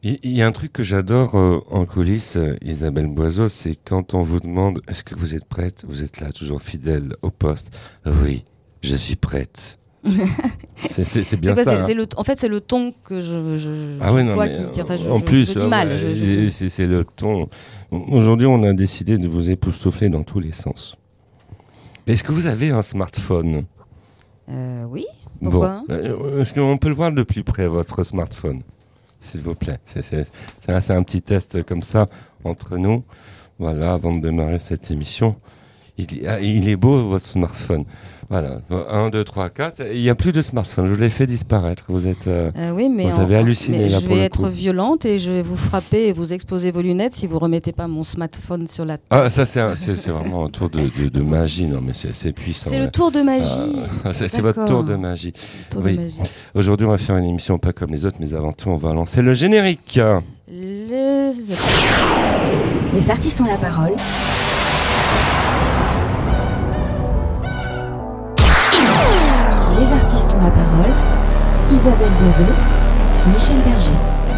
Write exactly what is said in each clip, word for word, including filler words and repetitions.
Il il y a un truc que j'adore euh, en coulisses, euh, Isabelle Boiseau, c'est quand on vous demande est-ce que vous êtes prête? Vous êtes là, toujours fidèle au poste. Oui, je suis prête. C'est c'est- c'est bien C'est quoi, ça. c'est, hein. c'est le, en fait, c'est le ton que je, je, Ah je oui, non, vois mais qui, qui- enfin, je, en je- plus, je dis ouais, mal. ouais, je- je c'est dis- c'est- c'est le ton. Aujourd'hui, on a décidé de vous époustoufler dans tous les sens. Est-ce que vous avez un smartphone? Euh, oui. Pourquoi Bon, euh, est-ce qu'on peut le voir de plus près, votre smartphone, s'il vous plaît? C'est c'est- c'est un, c'est un petit test comme ça entre nous. Voilà, avant de démarrer cette émission. Il, ah, il est beau, votre smartphone. Voilà, un, deux, trois, quatre. Il n'y a plus de smartphone, je l'ai fait disparaître. Vous êtes... euh, Euh, oui, mais, Vous en- avez halluciné, mais là, je pour vais le être coup. violente et je vais vous frapper et vous exploser vos lunettes si vous remettez pas mon smartphone sur la table. Ah, ça, c'est un- c'est c'est vraiment un tour de, de, de magie. Non, mais c'est c'est puissant. C'est ouais. le tour de magie. Ah, c'est c'est votre D'accord. tour de magie. Tour oui. de magie. Aujourd'hui, on va faire une émission pas comme les autres, mais avant tout, on va lancer le générique. Les... Les artistes ont la parole. Les artistes ont la parole. Isabelle Boiseau, Michel Berger.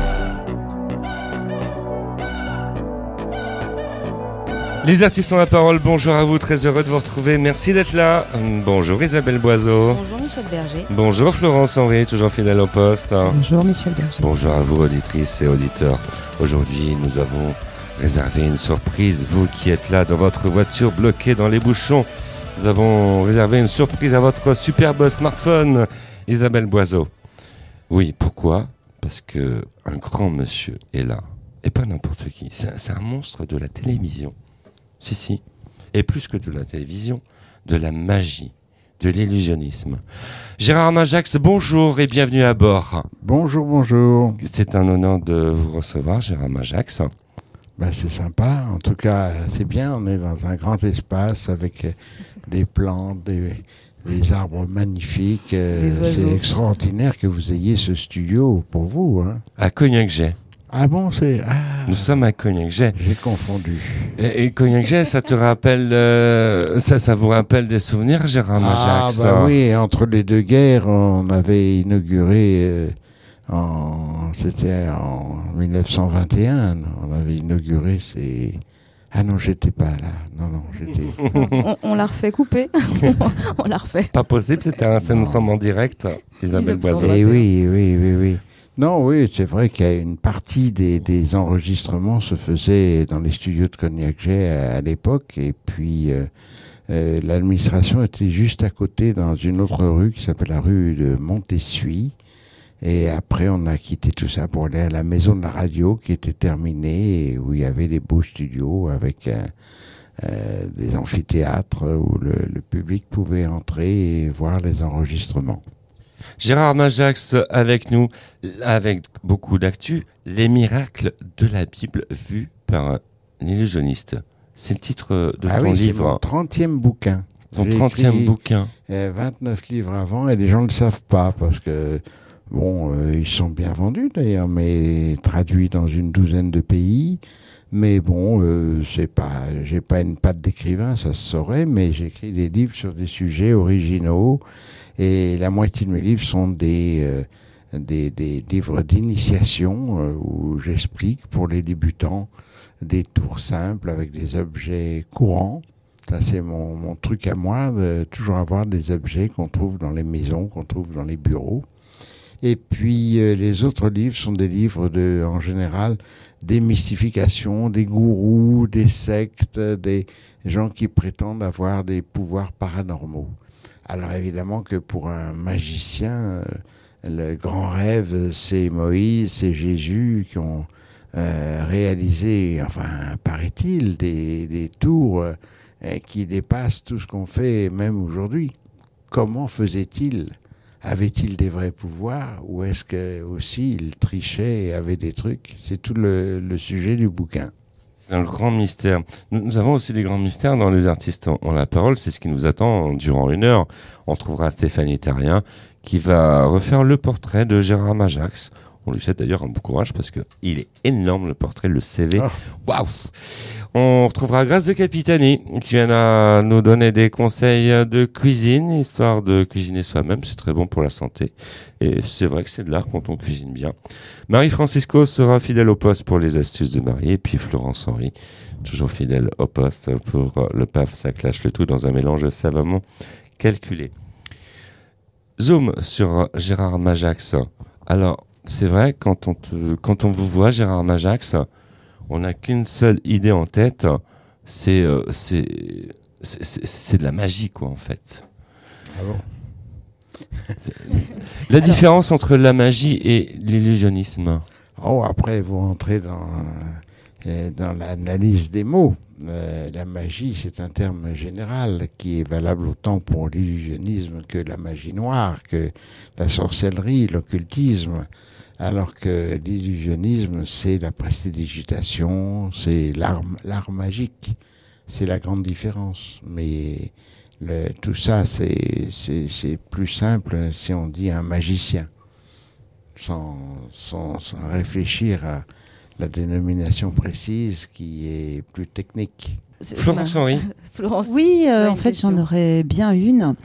Les artistes ont la parole, bonjour à vous, très heureux de vous retrouver, merci d'être là. Hum, Bonjour Isabelle Boiseau. Bonjour Michel Berger. Bonjour Florence Henry, toujours fidèle au poste. Bonjour Michel Berger. Bonjour à vous auditrices et auditeurs. Aujourd'hui, nous avons réservé une surprise, vous qui êtes là dans votre voiture bloquée dans les bouchons. Nous avons réservé une surprise à votre superbe smartphone, Isabelle Boiseau. Oui, pourquoi? Parce que un grand monsieur est là, et pas n'importe qui. C'est un, c'est un monstre de la télévision. Si, si. Et plus que de la télévision, de la magie, de l'illusionnisme. Gérard Majax, bonjour et bienvenue à bord. Bonjour, bonjour. C'est un honneur de vous recevoir, Gérard Majax. Ben, c'est sympa. En tout cas, c'est bien. On est dans un grand espace avec euh, des plantes, des, des arbres magnifiques. euh, Des oiseaux. c'est extraordinaire que vous ayez ce studio pour vous. Hein. À Cognac-Jet. Ah bon, c'est... Ah, Nous sommes à Cognac-Jet. j'ai confondu. Et, et Cognac-Jet, ça te rappelle... euh, ça, ça vous rappelle des souvenirs, Gérard Ah Majax? bah oui, entre les deux guerres, on avait inauguré... euh, en, c'était en mille neuf cent vingt et un. On avait inauguré ces... Ah non, j'étais pas là. Non, non, j'étais... On, on l'a refait couper. On l'a refait. Pas possible, c'était un... ça, nous sommes en direct, Isabelle mille neuf cent Boiseau. Eh oui, oui, oui, oui. Non, oui, c'est vrai qu'il y a une partie des, des enregistrements se faisait dans les studios de Cognac-Jet à, à l'époque, et puis euh, euh, l'administration était juste à côté dans une autre rue qui s'appelle la rue de Montessuie. Et après, on a quitté tout ça pour aller à la maison de la radio qui était terminée et où il y avait des beaux studios avec euh, euh, des amphithéâtres où le, le public pouvait entrer et voir les enregistrements. Gérard Majax avec nous, avec beaucoup d'actu, les miracles de la Bible vus par un illusionniste. C'est le titre de Ah ton oui, c'est livre, mon trentième bouquin. ton J'ai trentième écrit, bouquin. euh, vingt-neuf livres avant et les gens ne le savent pas parce que, bon, euh, ils sont bien vendus d'ailleurs, mais traduits dans une douzaine de pays. Mais bon, euh, c'est pas, j'ai pas une patte d'écrivain, ça se saurait, mais j'écris des livres sur des sujets originaux et la moitié de mes livres sont des, euh, des, des livres d'initiation euh, où j'explique pour les débutants des tours simples avec des objets courants. Ça, c'est mon, mon truc à moi, de toujours avoir des objets qu'on trouve dans les maisons, qu'on trouve dans les bureaux. Et puis, euh, les autres livres sont des livres de, en général, des mystifications, des gourous, des sectes, des gens qui prétendent avoir des pouvoirs paranormaux. Alors, évidemment que pour un magicien, euh, le grand rêve, c'est Moïse, c'est Jésus qui ont euh, réalisé, enfin, paraît-il, des, des tours euh, qui dépassent tout ce qu'on fait même aujourd'hui. Comment faisait-il ? Avait-il des vrais pouvoirs ou est-ce que aussi il trichait et avait des trucs? C'est tout le, le sujet du bouquin. C'est un grand mystère. Nous, nous avons aussi des grands mystères dans Les artistes ont, ont la parole. C'est ce qui nous attend durant une heure. On trouvera Stéphanie Terrien qui va refaire le portrait de Gérard Majax. On lui souhaite d'ailleurs un bon courage parce qu'il est énorme, le portrait, le C V. Ah. Waouh! On retrouvera Grâce de Capitani qui vient à nous donner des conseils de cuisine, histoire de cuisiner soi-même. C'est très bon pour la santé. Et c'est vrai que c'est de l'art quand on cuisine bien. Marie-Francisco sera fidèle au poste pour les astuces de Marie. Et puis Florence Henry, toujours fidèle au poste pour le paf, ça clash, le tout dans un mélange savamment calculé. Zoom sur Gérard Majax. Alors, c'est vrai, quand on, te, quand on vous voit, Gérard Majax, on n'a qu'une seule idée en tête, c'est, euh, c'est, c'est, c'est, c'est de la magie, quoi, en fait. Ah bon? La différence entre la magie et l'illusionnisme. Oh, après, vous entrez dans, euh, dans l'analyse des mots. Euh, la magie, c'est un terme général qui est valable autant pour l'illusionnisme que la magie noire, que la sorcellerie, l'occultisme. Alors que l'illusionnisme, c'est la prestidigitation, c'est l'art, l'art magique. C'est la grande différence. Mais le, tout ça, c'est, c'est, c'est plus simple si on dit un magicien, sans, sans, sans réfléchir à la dénomination précise qui est plus technique. Florence Henry. Florence. Oui, euh, Ouais, en une fait, question. j'en aurais bien une.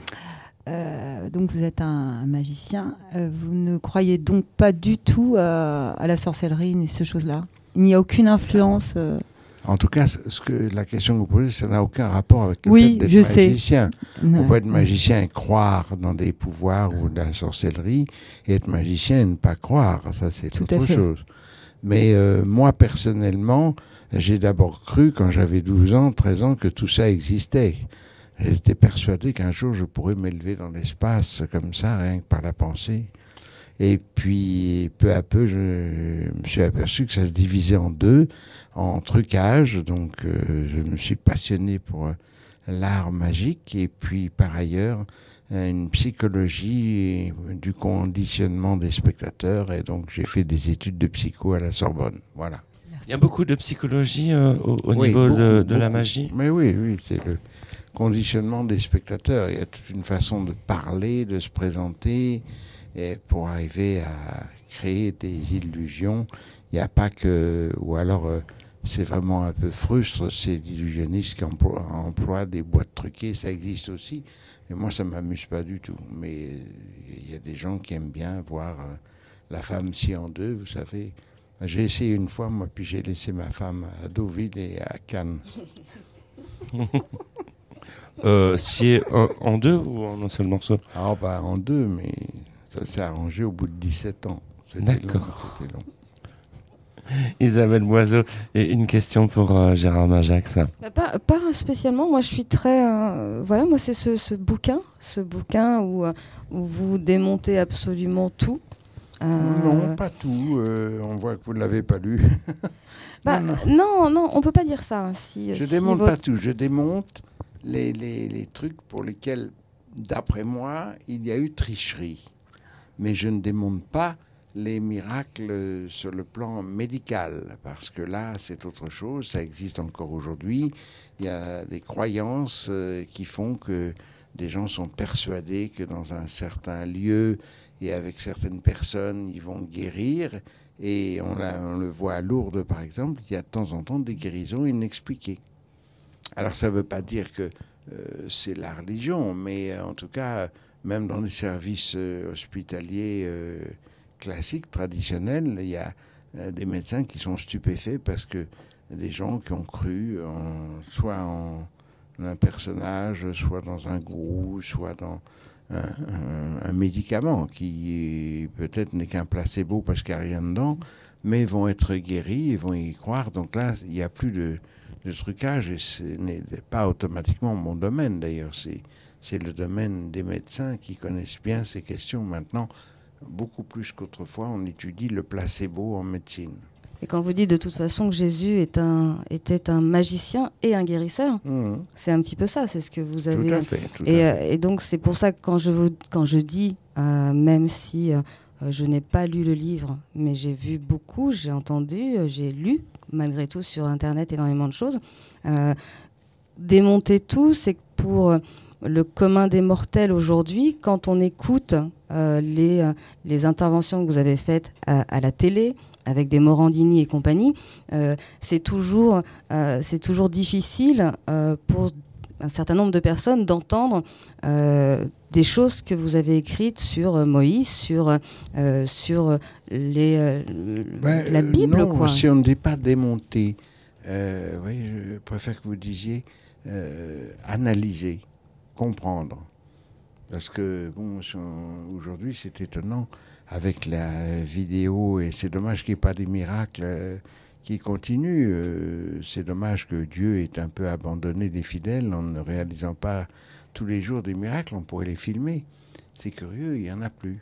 Euh, donc, vous êtes un, un magicien. Euh, vous ne croyez donc pas du tout euh, à la sorcellerie ni ces choses-là? Il n'y a aucune influence euh... En tout cas, ce que, la question que vous posez, ça n'a aucun rapport avec le Oui, fait d'être je sais. magicien. Ouais. On peut être magicien et croire dans des pouvoirs ou de la sorcellerie, et être magicien et ne pas croire. Ça, c'est Tout à autre fait. chose. Mais euh, moi, personnellement, j'ai d'abord cru, quand j'avais douze ans, treize ans, que tout ça existait. J'étais persuadé qu'un jour, je pourrais m'élever dans l'espace comme ça, rien que par la pensée. Et puis, peu à peu, je me suis aperçu que ça se divisait en deux, en trucage. Donc, euh, je me suis passionné pour euh, l'art magique. Et puis, par ailleurs, euh, une psychologie du conditionnement des spectateurs. Et donc, j'ai fait des études de psycho à la Sorbonne. Voilà. Il y a beaucoup de psychologie euh, au, au Oui, niveau beaucoup, de, de la beaucoup. magie. Mais oui, oui, c'est le conditionnement des spectateurs. Il y a toute une façon de parler, de se présenter, et pour arriver à créer des illusions. Il n'y a pas que... Ou alors, euh, c'est vraiment un peu frustre, c'est l'illusionniste qui emploie, emploie des boîtes truquées, ça existe aussi. Mais moi, ça ne m'amuse pas du tout. Mais il y a des gens qui aiment bien voir euh, la femme scie en deux, vous savez. J'ai essayé une fois, moi, puis j'ai laissé ma femme à Deauville et à Cannes. Euh, scié en, en deux ou en un seul morceau? Ah bah en deux, mais ça s'est arrangé au bout de dix-sept ans. C'était D'accord. long, c'était long. Isabelle Boiseau, et une question pour euh, Gérard Majax. Bah, pas, pas spécialement. Moi, je suis très. euh, voilà, moi, c'est ce, ce bouquin, ce bouquin où, euh, où vous démontez absolument tout. Euh, Non, pas tout. euh, on voit que vous ne l'avez pas lu. bah, non, non, non, on peut pas dire ça. hein, Si, Je si démonte votre- pas tout. Je démonte les, les, les trucs pour lesquels, d'après moi, il y a eu tricherie. Mais je ne démonte pas les miracles sur le plan médical, parce que là, c'est autre chose. Ça existe encore aujourd'hui. Il y a des croyances euh, qui font que des gens sont persuadés que dans un certain lieu et avec certaines personnes, ils vont guérir. Et on, l'a- on le voit à Lourdes, par exemple, il y a de temps en temps des guérisons inexpliquées. Alors, ça ne veut pas dire que euh, c'est la religion, mais euh, en tout cas, même dans les services euh, hospitaliers euh, classiques, traditionnels, il y a euh, des médecins qui sont stupéfaits parce que des gens qui ont cru en, soit en un personnage, soit dans un gourou, soit dans un, un, un médicament qui peut-être n'est qu'un placebo parce qu'il n'y a rien dedans, mais vont être guéris et vont y croire. Donc là, il n'y a plus de, de trucage et ce n'est pas automatiquement mon domaine d'ailleurs. C'est, c'est le domaine des médecins qui connaissent bien ces questions. Maintenant, beaucoup plus qu'autrefois, on étudie le placebo en médecine. Et quand vous dites de toute façon que Jésus est un, était un magicien et un guérisseur, Mmh. c'est un petit peu ça, c'est ce que vous Tout avez. à fait. Tout Et, à fait. euh, et donc c'est pour ça que quand je, vous, quand je dis, euh, même si euh, je n'ai pas lu le livre, mais j'ai vu beaucoup, j'ai entendu, euh, j'ai lu, malgré tout sur Internet énormément de choses, euh, démonter tout, c'est que pour euh, le commun des mortels aujourd'hui, quand on écoute euh, les, euh, les interventions que vous avez faites à, à la télé, avec des Morandini et compagnie, euh, c'est toujours, euh, c'est toujours difficile euh, pour un certain nombre de personnes d'entendre euh, des choses que vous avez écrites sur euh, Moïse, sur, euh, sur les, euh, ben, la Bible. Non, quoi. Si on ne dit pas démonter, euh, oui, je préfère que vous disiez euh, analyser, comprendre. Parce que, bon, aujourd'hui, c'est étonnant avec la vidéo, et c'est dommage qu'il n'y ait pas des miracles euh, qui continuent. Euh, c'est dommage que Dieu ait un peu abandonné des fidèles en ne réalisant pas tous les jours des miracles. On pourrait les filmer. C'est curieux, il n'y en a plus.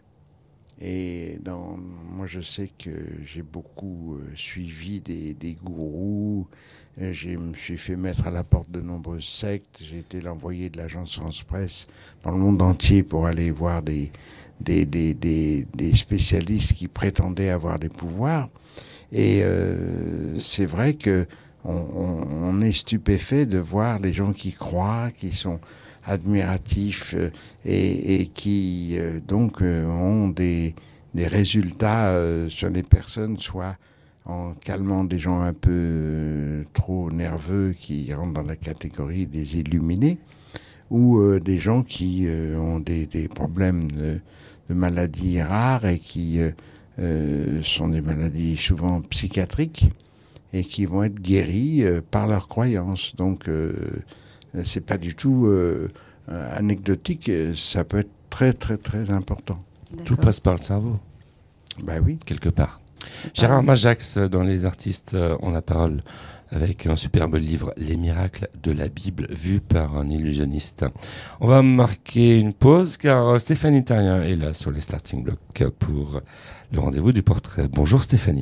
Et dans, moi, je sais que j'ai beaucoup euh, suivi des, des gourous. Euh, je me suis fait mettre à la porte de nombreuses sectes. J'ai été l'envoyé de l'agence France-Presse dans le monde entier pour aller voir des, des, des, des, des spécialistes qui prétendaient avoir des pouvoirs. Et euh, c'est vrai que on, on, on est stupéfait de voir les gens qui croient, qui sont admiratifs euh, et, et qui euh, donc euh, ont des, des résultats euh, sur les personnes, soit en calmant des gens un peu euh, trop nerveux qui rentrent dans la catégorie des illuminés, ou euh, des gens qui euh, ont des, des problèmes de, de maladies rares et qui euh, euh, sont des maladies souvent psychiatriques et qui vont être guéris euh, par leurs croyances. Donc euh, c'est pas du tout euh, anecdotique, ça peut être très très très important. D'accord. Tout passe par le cerveau. Ben oui. Quelque part. Gérard Majax, dans Les artistes ont la parole, avec un superbe livre, Les miracles de la Bible, vu par un illusionniste. On va marquer une pause, car Stéphanie Terrien est là sur les starting blocks pour le rendez-vous du portrait. Bonjour Stéphanie.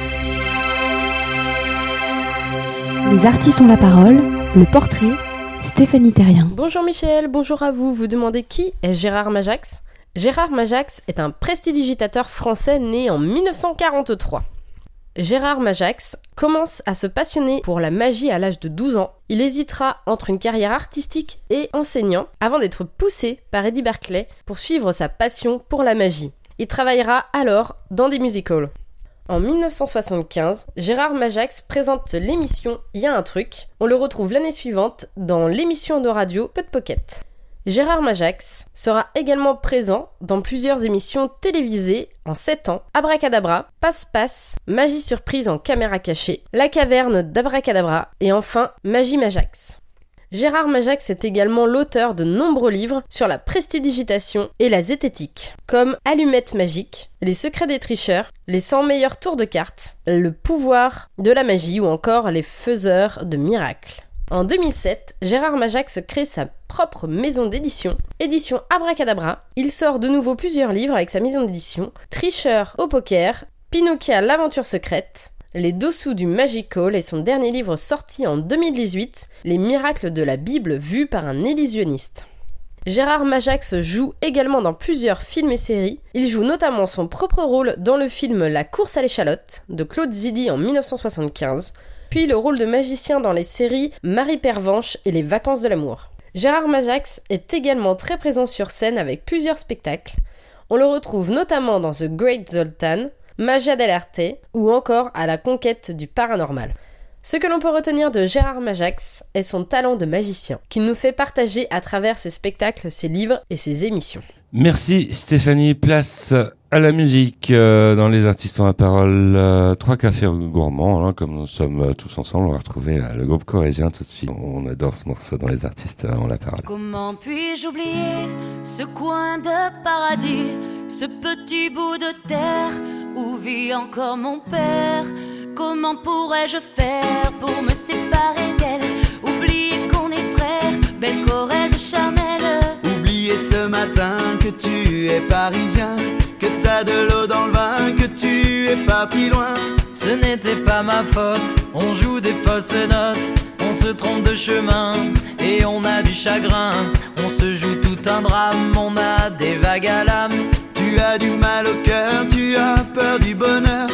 Les artistes ont la parole, le portrait, Stéphanie Terrien. Bonjour Michel, bonjour à vous. Vous demandez qui est Gérard Majax ? Gérard Majax est un prestidigitateur français né en dix-neuf cent quarante-trois. Gérard Majax commence à se passionner pour la magie à l'âge de douze ans. Il hésitera entre une carrière artistique et enseignant avant d'être poussé par Eddie Berkeley pour suivre sa passion pour la magie. Il travaillera alors dans des musicals. En dix-neuf cent soixante-quinze, Gérard Majax présente l'émission Y a un truc. On le retrouve l'année suivante dans l'émission de radio Pot Pocket. Gérard Majax sera également présent dans plusieurs émissions télévisées en sept ans, Abracadabra, Passe-Passe, Magie Surprise en caméra cachée, La Caverne d'Abracadabra et enfin Magie Majax. Gérard Majax est également l'auteur de nombreux livres sur la prestidigitation et la zététique, comme Allumettes magiques, Les secrets des tricheurs, Les cent meilleurs tours de cartes, Le pouvoir de la magie ou encore Les faiseurs de miracles. En deux mille sept, Gérard Majax crée sa propre maison d'édition, édition Abracadabra. Il sort de nouveau plusieurs livres avec sa maison d'édition, Tricheur au poker, Pinocchia l'aventure secrète, Les dessous du Magical et son dernier livre sorti en deux mille dix-huit, Les miracles de la Bible vus par un illusionniste. Gérard Majax joue également dans plusieurs films et séries. Il joue notamment son propre rôle dans le film La course à l'échalote de Claude Zidi en dix-neuf cent soixante-quinze, puis le rôle de magicien dans les séries Marie Pervenche et Les vacances de l'amour. Gérard Majax est également très présent sur scène avec plusieurs spectacles. On le retrouve notamment dans The Great Zoltan, Magia dell'arte ou encore à la conquête du paranormal. Ce que l'on peut retenir de Gérard Majax est son talent de magicien, qu'il nous fait partager à travers ses spectacles, ses livres et ses émissions. Merci Stéphanie, place à la musique euh, dans Les artistes ont la parole. Euh, trois cafés gourmands, hein, comme nous sommes euh, tous ensemble, on va retrouver euh, le groupe corésien tout de suite. On adore ce morceau dans Les artistes ont la parole. Comment puis-je oublier ce coin de paradis, ce petit bout de terre où vit encore mon père? Comment pourrais-je faire pour me séparer d'elle? Oublier qu'on est frères, belle Corrèze charnelle. Oublier ce matin que tu es parisien, que t'as de l'eau dans le vin, que tu es parti loin. Ce n'était pas ma faute, on joue des fausses notes, on se trompe de chemin et on a du chagrin. On se joue tout un drame, on a des vagues à l'âme. Tu as du mal au cœur, tu as peur du bonheur.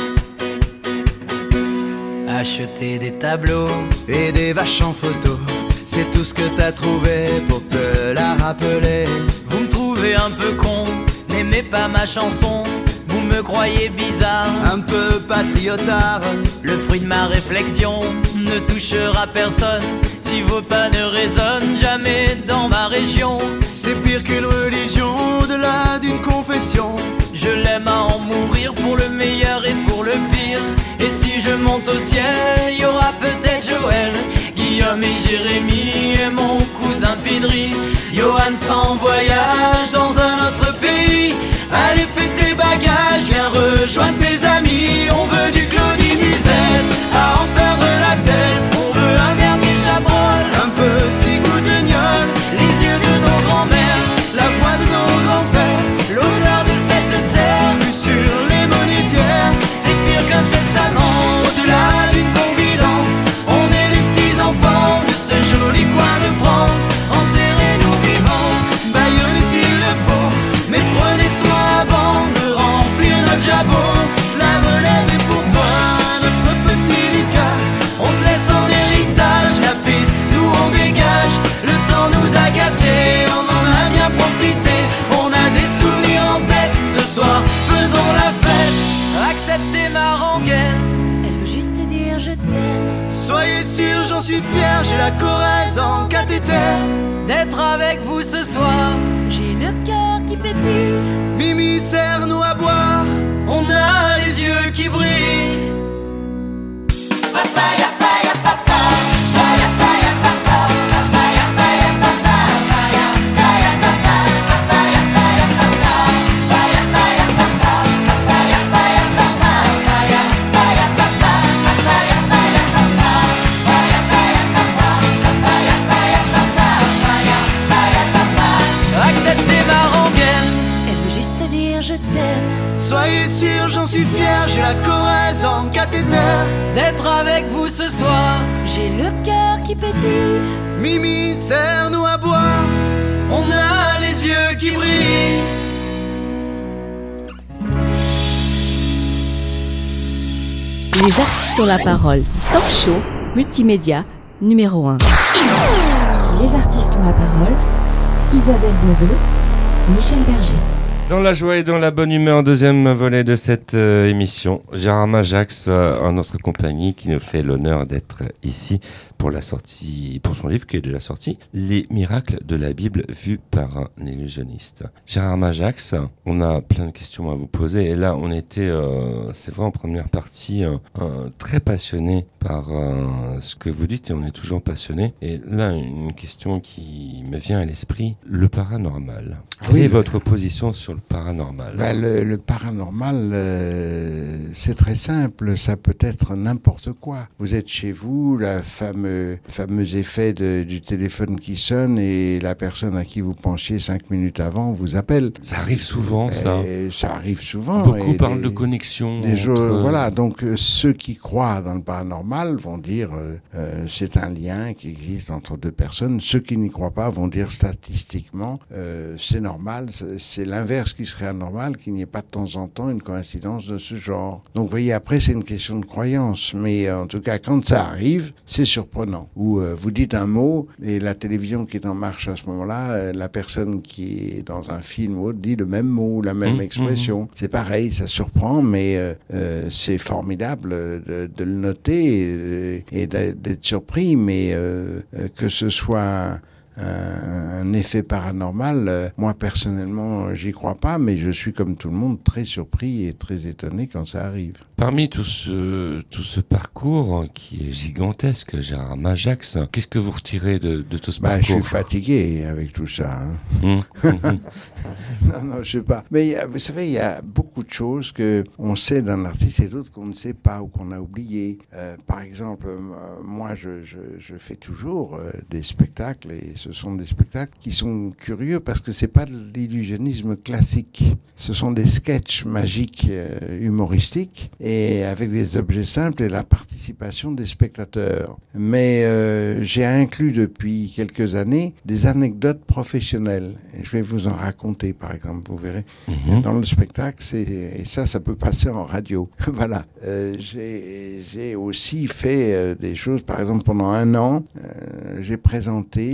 Acheter des tableaux et des vaches en photo, c'est tout ce que t'as trouvé pour te la rappeler. Vous me trouvez un peu con, n'aimez pas ma chanson, vous me croyez bizarre, un peu patriotard. Le fruit de ma réflexion ne touchera personne si vos pas ne résonnent jamais dans ma région. C'est pire qu'une religion, au-delà d'une confession. Je l'aime à en mourir pour le meilleur et pour le pire. Et si je monte au ciel, il y aura peut-être Joël, Guillaume et Jérémy et mon cousin Pidri. Johan sera en voyage dans un autre pays. Allez, fais tes bagages, viens rejoindre tes amis. On veut du Claudie Musette, à en perdre la tête. On veut un dernier Chabrol, un petit goût de gnôle, les yeux de nos grands-mères, la voix de nos grands-pères, l'odeur de cette terre, vue sur les monétières. C'est pire qu'un testament, au-delà d'une confidence. On est les petits enfants de ce joli coin de France. enterrez-nous vivants, Baïonnez s'il le faut, mais prenez soin avant de remplir notre jabot. La relève est pour toi, notre petit Lucas. On te laisse en héritage la piste, nous on dégage. Le temps nous a gâtés, on en a bien profité. On a des souvenirs en tête, ce soir faisons la fête. acceptez ma rengaine, Elle veut juste te dire je t'aime. Soyez sûrs, j'en suis fier, j'ai la Corrèze en cathéter. d'être avec vous ce soir. J'ai le cœur qui pétille. Mimi, serre-nous à boire, on a les yeux qui brillent. Acceptez ma rengaine, Elle veut juste te dire je t'aime. Soyez sûrs, j'en suis fier, j'ai la Corrèze en cathéter. d'être avec vous ce soir. J'ai le cœur qui pétille. Mimi, serre-nous à boire, on a les yeux qui brillent. Les artistes ont la parole. Talk show, multimédia, numéro un. Les artistes ont la parole. Isabelle Boiseau, Michel Berger. Dans la joie et dans la bonne humeur, deuxième volet de cette euh, émission, Gérard Majax, euh, en notre compagnie, qui nous fait l'honneur d'être ici pour la sortie, pour son livre qui est déjà sorti, Les miracles de la Bible vus par un illusionniste. Gérard Majax, on a plein de questions à vous poser, et là on était, euh, c'est vrai en première partie, euh, euh, très passionné par euh, ce que vous dites, et on est toujours passionné. Et là, une question qui me vient à l'esprit, le paranormal. Ah Quelle oui, est le- votre position sur le paranormal? Ben, le, le paranormal, euh, c'est très simple, ça peut être n'importe quoi. Vous êtes chez vous, la fameux, fameux effet de, du téléphone qui sonne et la personne à qui vous pensiez cinq minutes avant vous appelle. Ça arrive souvent, ça. Et ça arrive souvent. Beaucoup et parlent des- de connexion. Des entre- gens, voilà, donc euh, ceux qui croient dans le paranormal vont dire euh, euh, c'est un lien qui existe entre deux personnes. Ceux qui n'y croient pas vont dire statistiquement euh, c'est normal, c'est- c'est l'inverse qui serait anormal, qu'il n'y ait pas de temps en temps une coïncidence de ce genre. Donc vous voyez, après c'est une question de croyance, mais euh, en tout cas quand ça arrive, c'est surprenant. Ou euh, vous dites un mot et la télévision qui est en marche à ce moment-là, euh, la personne qui est dans un film ou autre dit le même mot, la même Mmh, expression. C'est pareil, ça surprend, mais euh, euh, c'est formidable de, de le noter et, et d'être surpris, mais euh, euh, que ce soit un, un effet paranormal, euh, moi personnellement j'y crois pas, mais je suis comme tout le monde très surpris et très étonné quand ça arrive. Parmi tout ce, tout ce parcours qui est gigantesque, Gérard Majax, qu'est-ce que vous retirez de, de tout ce Bah, je parcours? suis fatigué avec tout ça. Hein. Mmh, mmh. Non, non, je sais pas. Mais il y a- vous savez, il y a beaucoup de choses que on sait d'un artiste et d'autres qu'on ne sait pas ou qu'on a oublié. Euh, par exemple, euh, moi, je, je, je fais toujours euh, des spectacles et ce sont des spectacles qui sont curieux parce que c'est pas de l'illusionnisme classique. Ce sont des sketchs magiques euh, humoristiques et avec des objets simples et la participation des spectateurs. Mais euh, j'ai inclus depuis quelques années des anecdotes professionnelles. Et je vais vous en raconter, par exemple, vous verrez. Mmh. Dans le spectacle, c'est, et ça, ça peut passer en radio. Voilà. Euh, j'ai, j'ai aussi fait euh, des choses, par exemple, pendant un an, euh, j'ai présenté, c'est pas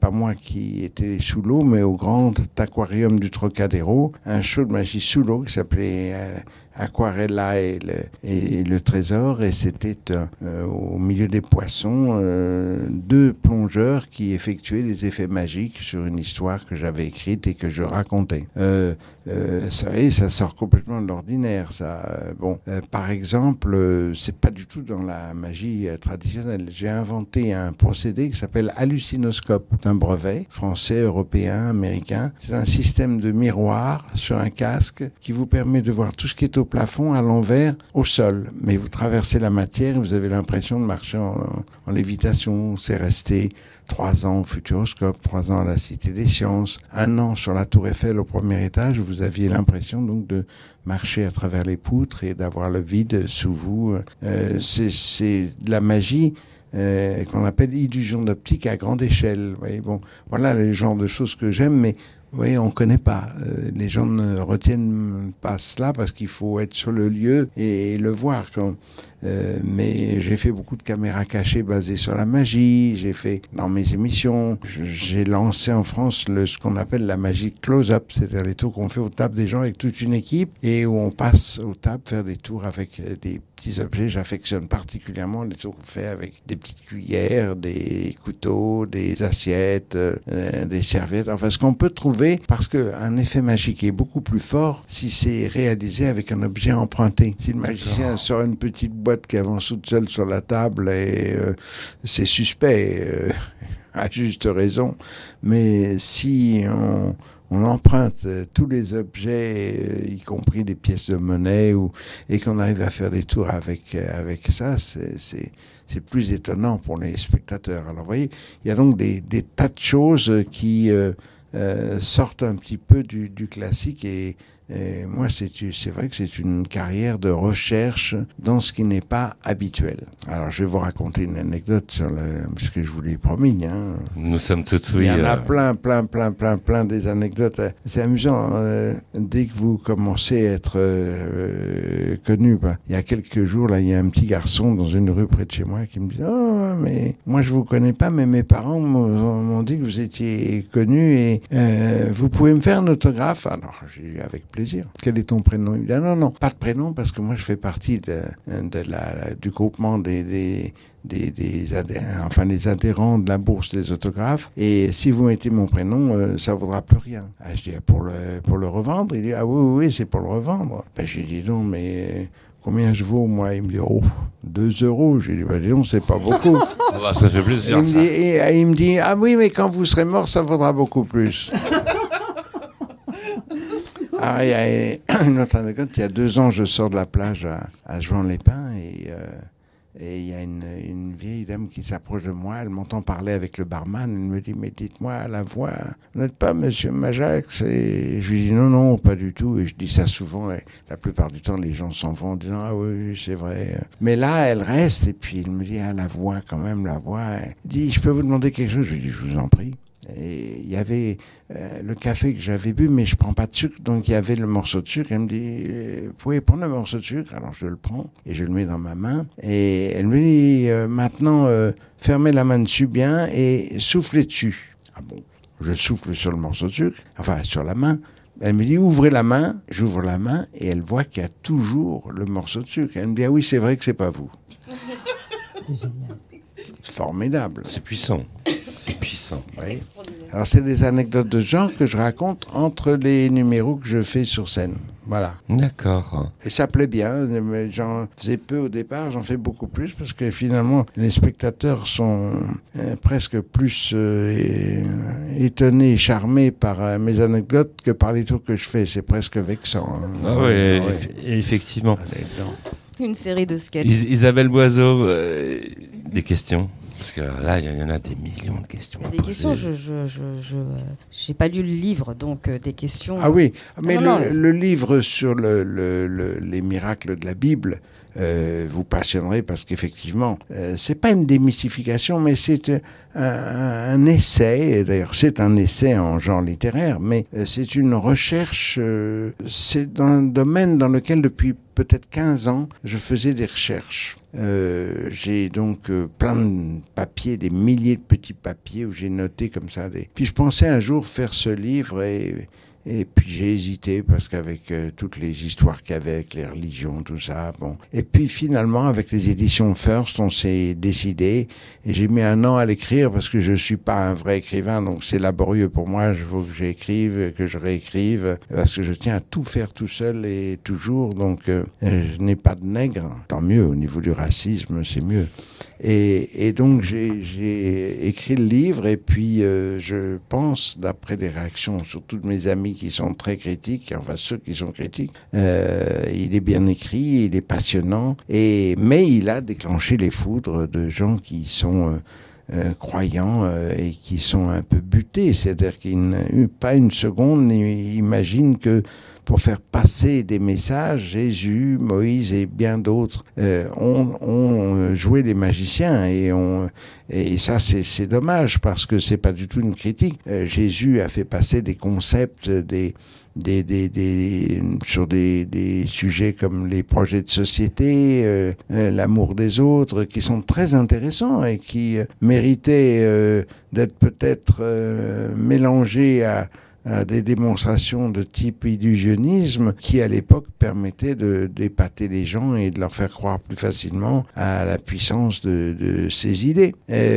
pas moi qui étais sous l'eau, mais au grand aquarium du Trocadéro, un show de magie sous l'eau qui s'appelait euh, Aquarella et le, et le trésor, et c'était euh, au milieu des poissons euh, deux plongeurs qui effectuaient des effets magiques sur une histoire que j'avais écrite et que je racontais. Euh, euh, ça, et ça sort complètement de l'ordinaire. Ça, bon, euh, par exemple, euh, c'est pas du tout dans la magie euh, traditionnelle. J'ai inventé un procédé qui s'appelle hallucinoscope. C'est un brevet français, européen, américain. C'est un système de miroir sur un casque qui vous permet de voir tout ce qui est au plafond à l'envers au sol, mais vous traversez la matière et vous avez l'impression de marcher en, en, en lévitation. C'est resté trois ans au Futuroscope, trois ans à la Cité des Sciences, un an sur la Tour Eiffel au premier étage. Vous aviez l'impression donc de marcher à travers les poutres et d'avoir le vide sous vous. Euh, c'est, c'est de la magie euh, qu'on appelle illusion d'optique à grande échelle. Vous voyez, bon, voilà le genre de choses que j'aime, mais oui, on ne connaît pas. Euh, les gens ne retiennent pas cela parce qu'il faut être sur le lieu et, et le voir. Quand, euh, mais j'ai fait beaucoup de caméras cachées basées sur la magie. J'ai fait dans mes émissions. J'ai lancé en France le, ce qu'on appelle la magie close-up, c'est-à-dire les tours qu'on fait aux tables des gens avec toute une équipe et où on passe aux tables faire des tours avec des petits objets. J'affectionne particulièrement les tours qu'on fait avec des petites cuillères, des couteaux, des assiettes, euh, des serviettes. Enfin, ce qu'on peut trouver, parce qu'un effet magique est beaucoup plus fort si c'est réalisé avec un objet emprunté. Si le magicien sort une petite boîte qui avance toute seule sur la table, et euh, c'est suspect, euh, à juste raison. Mais si on... on emprunte euh, tous les objets, euh, y compris des pièces de monnaie, ou, et qu'on arrive à faire des tours avec, euh, avec ça, c'est, c'est, c'est plus étonnant pour les spectateurs. Alors, vous voyez, il y a donc des, des tas de choses qui euh, euh, sortent un petit peu du, du classique, et, et moi, c'est, c'est vrai que c'est une carrière de recherche dans ce qui n'est pas habituel. Alors, je vais vous raconter une anecdote sur le, parce que je vous l'ai promis, hein. Nous sommes tout oui. Il y en a euh... plein, plein, plein, plein, plein des anecdotes. C'est amusant. Euh, dès que vous commencez à être euh, connu, bah, il y a quelques jours, là, il y a un petit garçon dans une rue près de chez moi qui me dit « Oh, mais moi, je vous connais pas, mais mes parents m'ont, m'ont dit que vous étiez connu et euh, vous pouvez me faire un autographe ?» Alors, j'ai dit « Avec plaisir. Quel est ton prénom ?» Il me dit « Ah non, non, pas de prénom, parce que moi, je fais partie de, de la, du groupement des... des Des, des, adhérents, enfin, des adhérents de la bourse des autographes, et si vous mettez mon prénom, euh, ça ne vaudra plus rien. » Ah, je dis « Pour le, pour le revendre ?» Il dit « Ah oui, oui, oui, c'est pour le revendre. » Ben, je lui dis « Non, mais combien je vaux, moi ?» Il me dit « Oh, deux euros. » Je lui dis « Ben, dis donc, c'est pas beaucoup. » Ah bah, ça fait plaisir, il ça. Me dit, et, il me dit « Ah oui, mais quand vous serez mort, ça vaudra beaucoup plus. » Ah, il y a une autre anecdote. Il y a deux ans, je sors de la plage à, à Juan-les-Pins, et... Euh, Et il y a une, une vieille dame qui s'approche de moi, elle m'entend parler avec le barman, elle me dit « Mais dites-moi à la voix, vous n'êtes pas Monsieur Majax ?» Et je lui dis « Non, non, pas du tout. » Et je dis ça souvent, et la plupart du temps, les gens s'en vont en disant « Ah oui, c'est vrai. » Mais là, elle reste, et puis il me dit « Ah, la voix, quand même, la voix. » Elle dit « Je peux vous demander quelque chose ?» Je lui dis « Je vous en prie. » Et il y avait euh, le café que j'avais bu, mais je prends pas de sucre, donc il y avait le morceau de sucre. Elle me dit euh, « Vous pouvez prendre le morceau de sucre ?» Alors je le prends et je le mets dans ma main. Et elle me dit euh, « Maintenant, euh, fermez la main dessus bien et soufflez dessus. » Ah bon, je souffle sur le morceau de sucre, enfin sur la main. Elle me dit « Ouvrez la main ». J'ouvre la main et elle voit qu'il y a toujours le morceau de sucre. Elle me dit « Ah oui, c'est vrai que c'est pas vous. » C'est génial. C'est formidable. C'est puissant. C'est puissant. Oui. Alors, c'est des anecdotes de genre que je raconte entre les numéros que je fais sur scène. Voilà. D'accord. Et ça plaît bien. J'en faisais peu au départ, j'en fais beaucoup plus parce que finalement, les spectateurs sont euh, presque plus euh, étonnés et charmés par euh, mes anecdotes que par les tours que je fais. C'est presque vexant. Hein. Ah oui, ouais. eff- effectivement. Une série de sketchs. Is- Isabelle Boiseau, euh, des questions? Parce que là, il y en a des millions de questions. Des questions, je je je je j'ai pas lu le livre, donc euh, des questions. Ah oui, mais non, le, non, le livre sur le, le, le, les miracles de la Bible, euh, vous passionnerez parce qu'effectivement, euh, c'est pas une démystification, mais c'est euh, un, un essai. Et d'ailleurs, c'est un essai en genre littéraire, mais euh, c'est une recherche. Euh, c'est dans un domaine dans lequel depuis peut-être quinze ans, je faisais des recherches. Euh, j'ai donc euh, plein de papiers, des milliers de petits papiers où j'ai noté comme ça. Des... Puis je pensais un jour faire ce livre et, et puis j'ai hésité parce qu'avec euh, toutes les histoires qu'il y avait, avec les religions, tout ça, bon. Et puis finalement, avec les éditions First, on s'est décidé et j'ai mis un an à l'écrire parce que je suis pas un vrai écrivain, donc c'est laborieux pour moi. Il faut que j'écrive, que je réécrive parce que je tiens à tout faire tout seul et toujours. Donc euh, je n'ai pas de nègre, tant mieux. Au niveau du racisme, c'est mieux. Et, et donc j'ai, j'ai écrit le livre et puis euh, je pense, d'après des réactions, surtout de mes amis qui sont très critiques, enfin ceux qui sont critiques, euh, il est bien écrit, il est passionnant, et mais il a déclenché les foudres de gens qui sont euh, euh, croyants euh, et qui sont un peu butés, c'est-à-dire qu'ils n'ont pas une seconde n'imaginent que pour faire passer des messages, Jésus, Moïse et bien d'autres euh, ont, ont joué les magiciens et, ont, et ça c'est, c'est dommage parce que c'est pas du tout une critique. Euh, Jésus a fait passer des concepts, des Des, des, des, sur des, des sujets comme les projets de société, euh, euh, l'amour des autres, qui sont très intéressants et qui euh, méritaient euh, d'être peut-être euh, mélangés à, à des démonstrations de type illusionnisme qui, à l'époque, permettaient de, d'épater les gens et de leur faire croire plus facilement à la puissance de, de ces idées.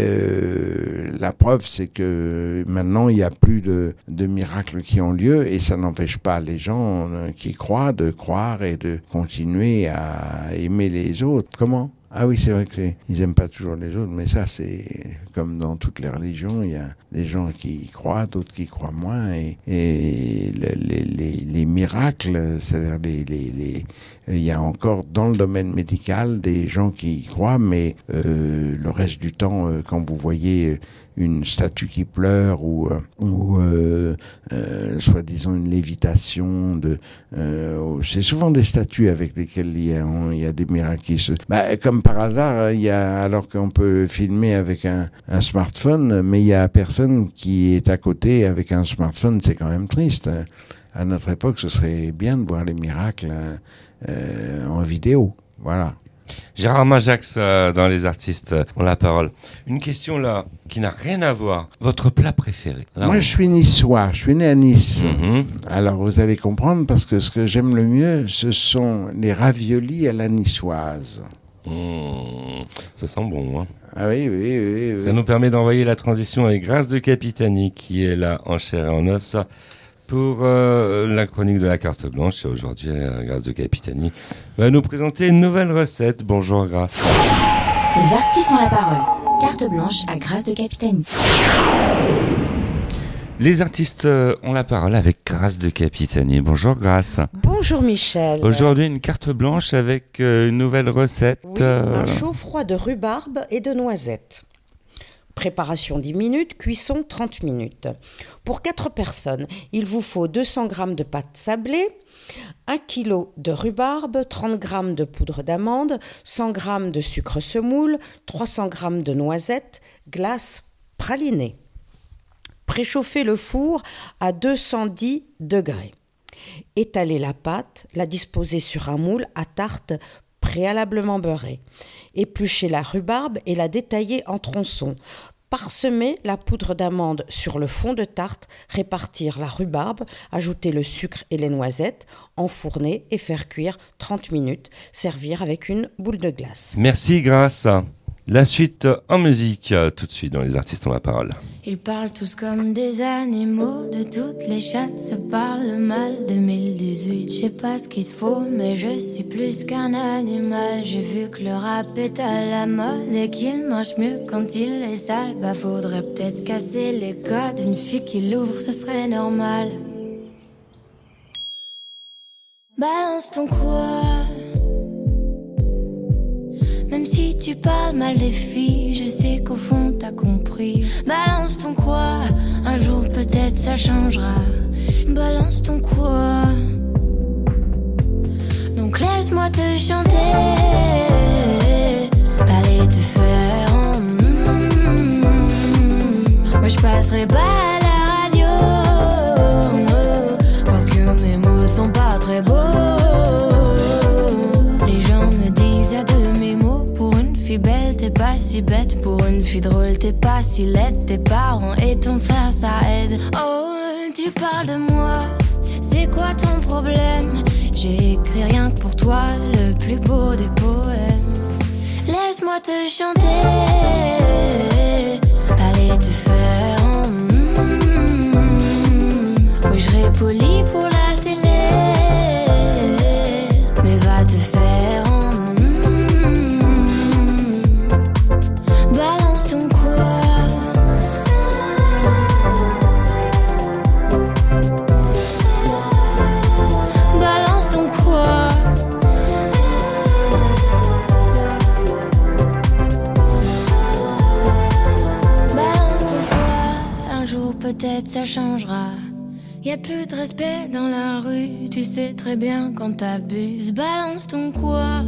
Euh, la preuve, c'est que maintenant, il n'y a plus de, de miracles qui ont lieu et ça n'empêche pas les gens qui croient de croire et de continuer à aimer les autres. Comment ? Ah oui, c'est vrai que c'est, ils aiment pas toujours les autres, mais ça c'est comme dans toutes les religions, il y a des gens qui croient, d'autres qui croient moins, et, et les, les, les, les miracles, c'est-à-dire les, les, les, il y a encore dans le domaine médical des gens qui y croient, mais euh, le reste du temps, euh, quand vous voyez une statue qui pleure ou, ou euh, euh, soi-disant une lévitation, de, euh, c'est souvent des statues avec lesquelles il y a, on, il y a des miracles qui se... Bah, comme par hasard, il y a, alors qu'on peut filmer avec un, un smartphone, mais il y a personne qui est à côté avec un smartphone, c'est quand même triste. À notre époque, ce serait bien de voir les miracles euh, en vidéo. Voilà. Gérard Majax, euh, dans Les Artistes euh, ont la parole. Une question là qui n'a rien à voir. Votre plat préféré? Là, Moi, on... je suis niçois. Je suis né à Nice. Mm-hmm. Alors, vous allez comprendre parce que ce que j'aime le mieux, ce sont les raviolis à la niçoise. Mmh, ça sent bon, hein. Ah oui, oui, oui, oui. Ça nous permet d'envoyer la transition avec Grâce de Capitani qui est là en chair et en os pour euh, la chronique de la carte blanche. Et aujourd'hui, euh, Grâce de Capitani va nous présenter une nouvelle recette. Bonjour Grâce. Les artistes ont la parole. Carte blanche à Grâce de Capitani. Les artistes ont la parole avec Grâce de Capitani. Bonjour Grâce. Bonjour Michel. Aujourd'hui, une carte blanche avec euh, une nouvelle recette. Oui, un chaud froid de rhubarbe et de noisettes. Préparation dix minutes, cuisson trente minutes. Pour quatre personnes, il vous faut deux cents grammes de pâte sablée, un kilo de rhubarbe, trente grammes de poudre d'amande, cent grammes de sucre semoule, trois cents grammes de noisettes, glace pralinée. Préchauffez le four à deux cent dix degrés. Étalez la pâte, la disposez sur un moule à tarte préalablement beurré. Épluchez la rhubarbe et la détaillez en tronçons. Parsemez la poudre d'amande sur le fond de tarte, répartir la rhubarbe, ajouter le sucre et les noisettes, enfourner et faire cuire trente minutes. Servir avec une boule de glace. Merci Grâce. La suite en musique, tout de suite dans Les Artistes ont la parole. Ils parlent tous comme des animaux, de toutes les chattes, ça parle mal. deux mille dix-huit, je sais pas ce qu'il te faut, mais je suis plus qu'un animal. J'ai vu que le rap est à la mode et qu'il marche mieux quand il est sale. Bah faudrait peut-être casser les codes, une fille qui l'ouvre, ce serait normal. Balance ton quoi. Même si tu parles mal des filles, je sais qu'au fond t'as compris. Balance ton quoi, un jour peut-être ça changera. Balance ton quoi. Donc laisse-moi te chanter, aller te faire en mm, moi je passerai pas à la radio, parce que mes mots sont pas très beaux. Les gens me disent y'a de mes mots. Pour une fille belle t'es pas si bête, pour une fille drôle t'es pas si laide. Tes parents et ton frère ça aide. Oh tu parles de moi, c'est quoi ton problème? J'ai écrit rien que pour toi, le plus beau des poèmes. Laisse-moi te chanter, aller te faire en mm, oui je serai poli pour la télé, mais va te faire en mm, balance ton quoi. Peut-être ça changera. Y'a plus de respect dans la rue. Tu sais très bien quand t'abuses. Balance ton quoi.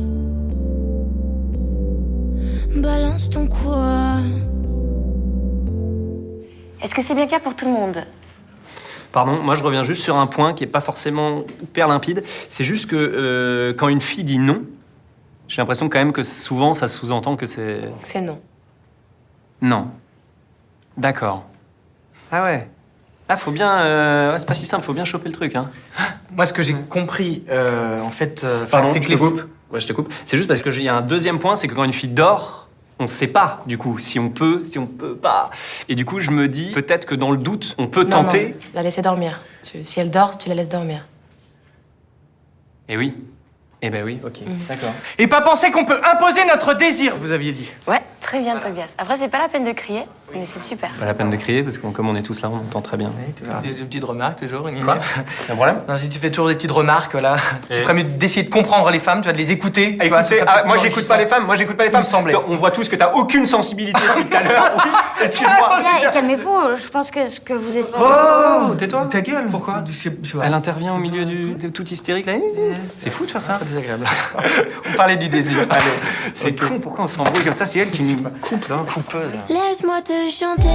Balance ton quoi. Est-ce que c'est bien clair pour tout le monde? Pardon, moi je reviens juste sur un point qui est pas forcément hyper limpide. C'est juste que euh, quand une fille dit non, j'ai l'impression quand même que souvent ça sous-entend que c'est... Que c'est non. Non. D'accord. Ah ouais. Ah, faut bien... Euh... Ouais, c'est pas si simple, faut bien choper le truc, hein. Moi, ce que j'ai compris, euh, en fait... Euh, Pardon, c'est je que te les... coupe. Ouais, je te coupe. C'est juste parce qu'il y a un deuxième point, c'est que quand une fille dort, on sait pas, du coup, si on peut, si on peut pas. Et du coup, je me dis, peut-être que dans le doute, on peut non, tenter... Non, la laisser dormir. Tu... Si elle dort, tu la laisses dormir. Eh oui. Eh ben oui, ok. Mmh. D'accord. Et pas penser qu'on peut imposer notre désir, vous aviez dit. Ouais, très bien, Tobias. Après, c'est pas la peine de crier, mais c'est super. Pas la peine de crier, parce que comme on est tous là, on entend très bien. Oui, tu fais des, des petites remarques toujours, une Quoi? Un problème? Non, si tu fais toujours des petites remarques, là, Et... tu ferais mieux d'essayer de comprendre les femmes, tu vas de les écouter. Ah, tu vois, écoutez, ce serait ah, plus moi, j'écoute pas les femmes, moi, j'écoute pas les femmes. Il me semblait. On voit tous que t'as aucune sensibilité depuis tout à l'heure. Oui, excuse-moi. Bien, calmez-vous, je pense que ce que vous essayez... Oh, oh, tais-toi. Ta gueule. Pourquoi? Je sais, je sais pas. Elle intervient au milieu du... T'es tout hystérique, là. C'est fou de faire ça. C'est désagréable. On parlait du désir. Allez. C'est okay. Con, pourquoi on s'embrouille comme ça? C'est elle qui nous coupe, là. Coupeuse. Laisse-moi te chanter,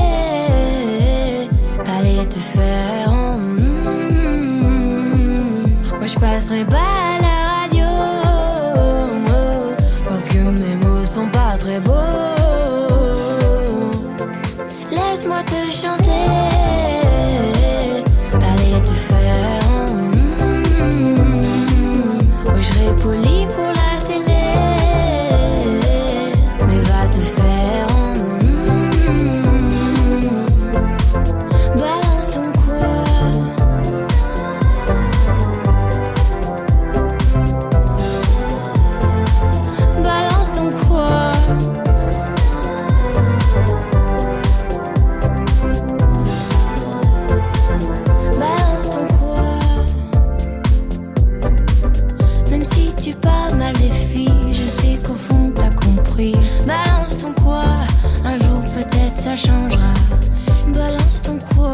aller te faire en mm, moi je passerai pas à la radio, parce que mes mots sont pas très beaux. Laisse-moi te chanter, aller te faire en mm, moi je serai poli pour la télé, mais va te faire en mm, balance ton quoi. Balance ton quoi. Balance ton quoi. Même si tu parles mal des filles, je sais qu'au fond t'as compris. Balance ton quoi. Un jour peut-être ça changera. Balance ton quoi.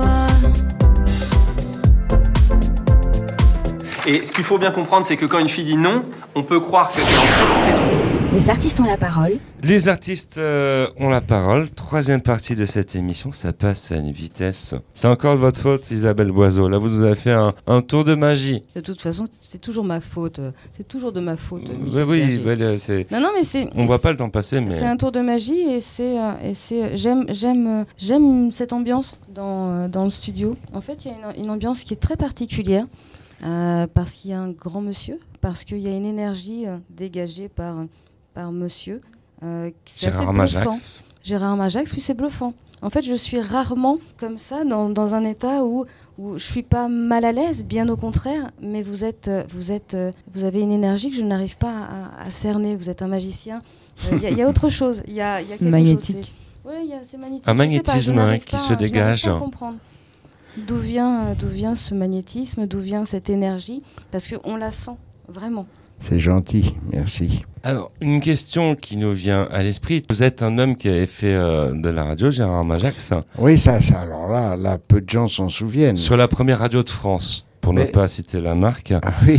Et ce qu'il faut bien comprendre, c'est que quand une fille dit non, on peut croire que c'est en fait c'est non. Les artistes ont la parole. Les artistes euh, ont la parole. Troisième partie de cette émission, ça passe à une vitesse. C'est encore de votre faute, Isabelle Boiseau. Là, vous nous avez fait un, un tour de magie. De toute façon, c'est toujours ma faute. C'est toujours de ma faute. Oui, oui, ouais, c'est... Non, non, mais c'est. On voit pas le temps passer, mais. C'est un tour de magie et c'est euh, et c'est. J'aime, j'aime, euh, j'aime cette ambiance dans euh, dans le studio. En fait, il y a une, une ambiance qui est très particulière. Euh, parce qu'il y a un grand monsieur, parce qu'il y a une énergie euh, dégagée par, par monsieur. Euh, c'est Gérard assez bluffant. Majax. Gérard Majax, oui, c'est bluffant. En fait, je suis rarement comme ça, dans, dans un état où, où je suis pas mal à l'aise, bien au contraire, mais vous, êtes, vous, êtes, vous avez une énergie que je n'arrive pas à, à cerner. Vous êtes un magicien. Il euh, y, y a autre chose. Il y a, y a quelque magnétique. chose. C'est, ouais, y a, c'est magnétique. Un magnétisme pas, qui pas, se dégage. Je n'arrive pas à comprendre. D'où vient, d'où vient ce magnétisme, d'où vient cette énergie? Parce qu'on la sent, vraiment. C'est gentil, merci. Alors, une question qui nous vient à l'esprit. Vous êtes un homme qui avait fait euh, de la radio, Gérard Majax. Oui, ça, ça, alors là, là, peu de gens s'en souviennent. Sur la première radio de France, pour Mais... ne pas citer la marque. Ah oui.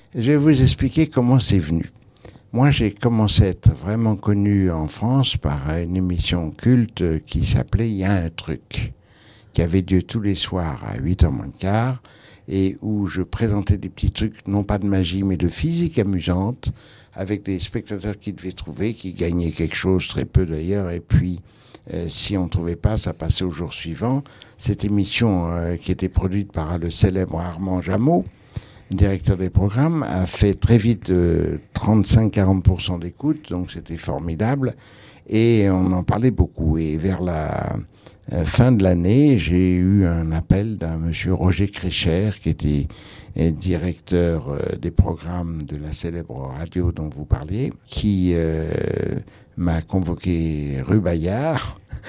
Je vais vous expliquer comment c'est venu. Moi, j'ai commencé à être vraiment connu en France par une émission culte qui s'appelait « Il y a un truc », qui avait lieu tous les soirs à huit heures moins le quart, et où je présentais des petits trucs, non pas de magie, mais de physique amusante, avec des spectateurs qui devaient trouver, qui gagnaient quelque chose, très peu d'ailleurs, et puis euh, si on ne trouvait pas, ça passait au jour suivant. Cette émission, euh, qui était produite par le célèbre Armand Jameau, directeur des programmes, a fait très vite euh, trente-cinq à quarante pour cent d'écoute, donc c'était formidable, et on en parlait beaucoup. Et vers la euh, fin de l'année, j'ai eu un appel d'un monsieur Roger Crécher, qui était euh, directeur euh, des programmes de la célèbre radio dont vous parliez, qui euh, m'a convoqué rue Bayard,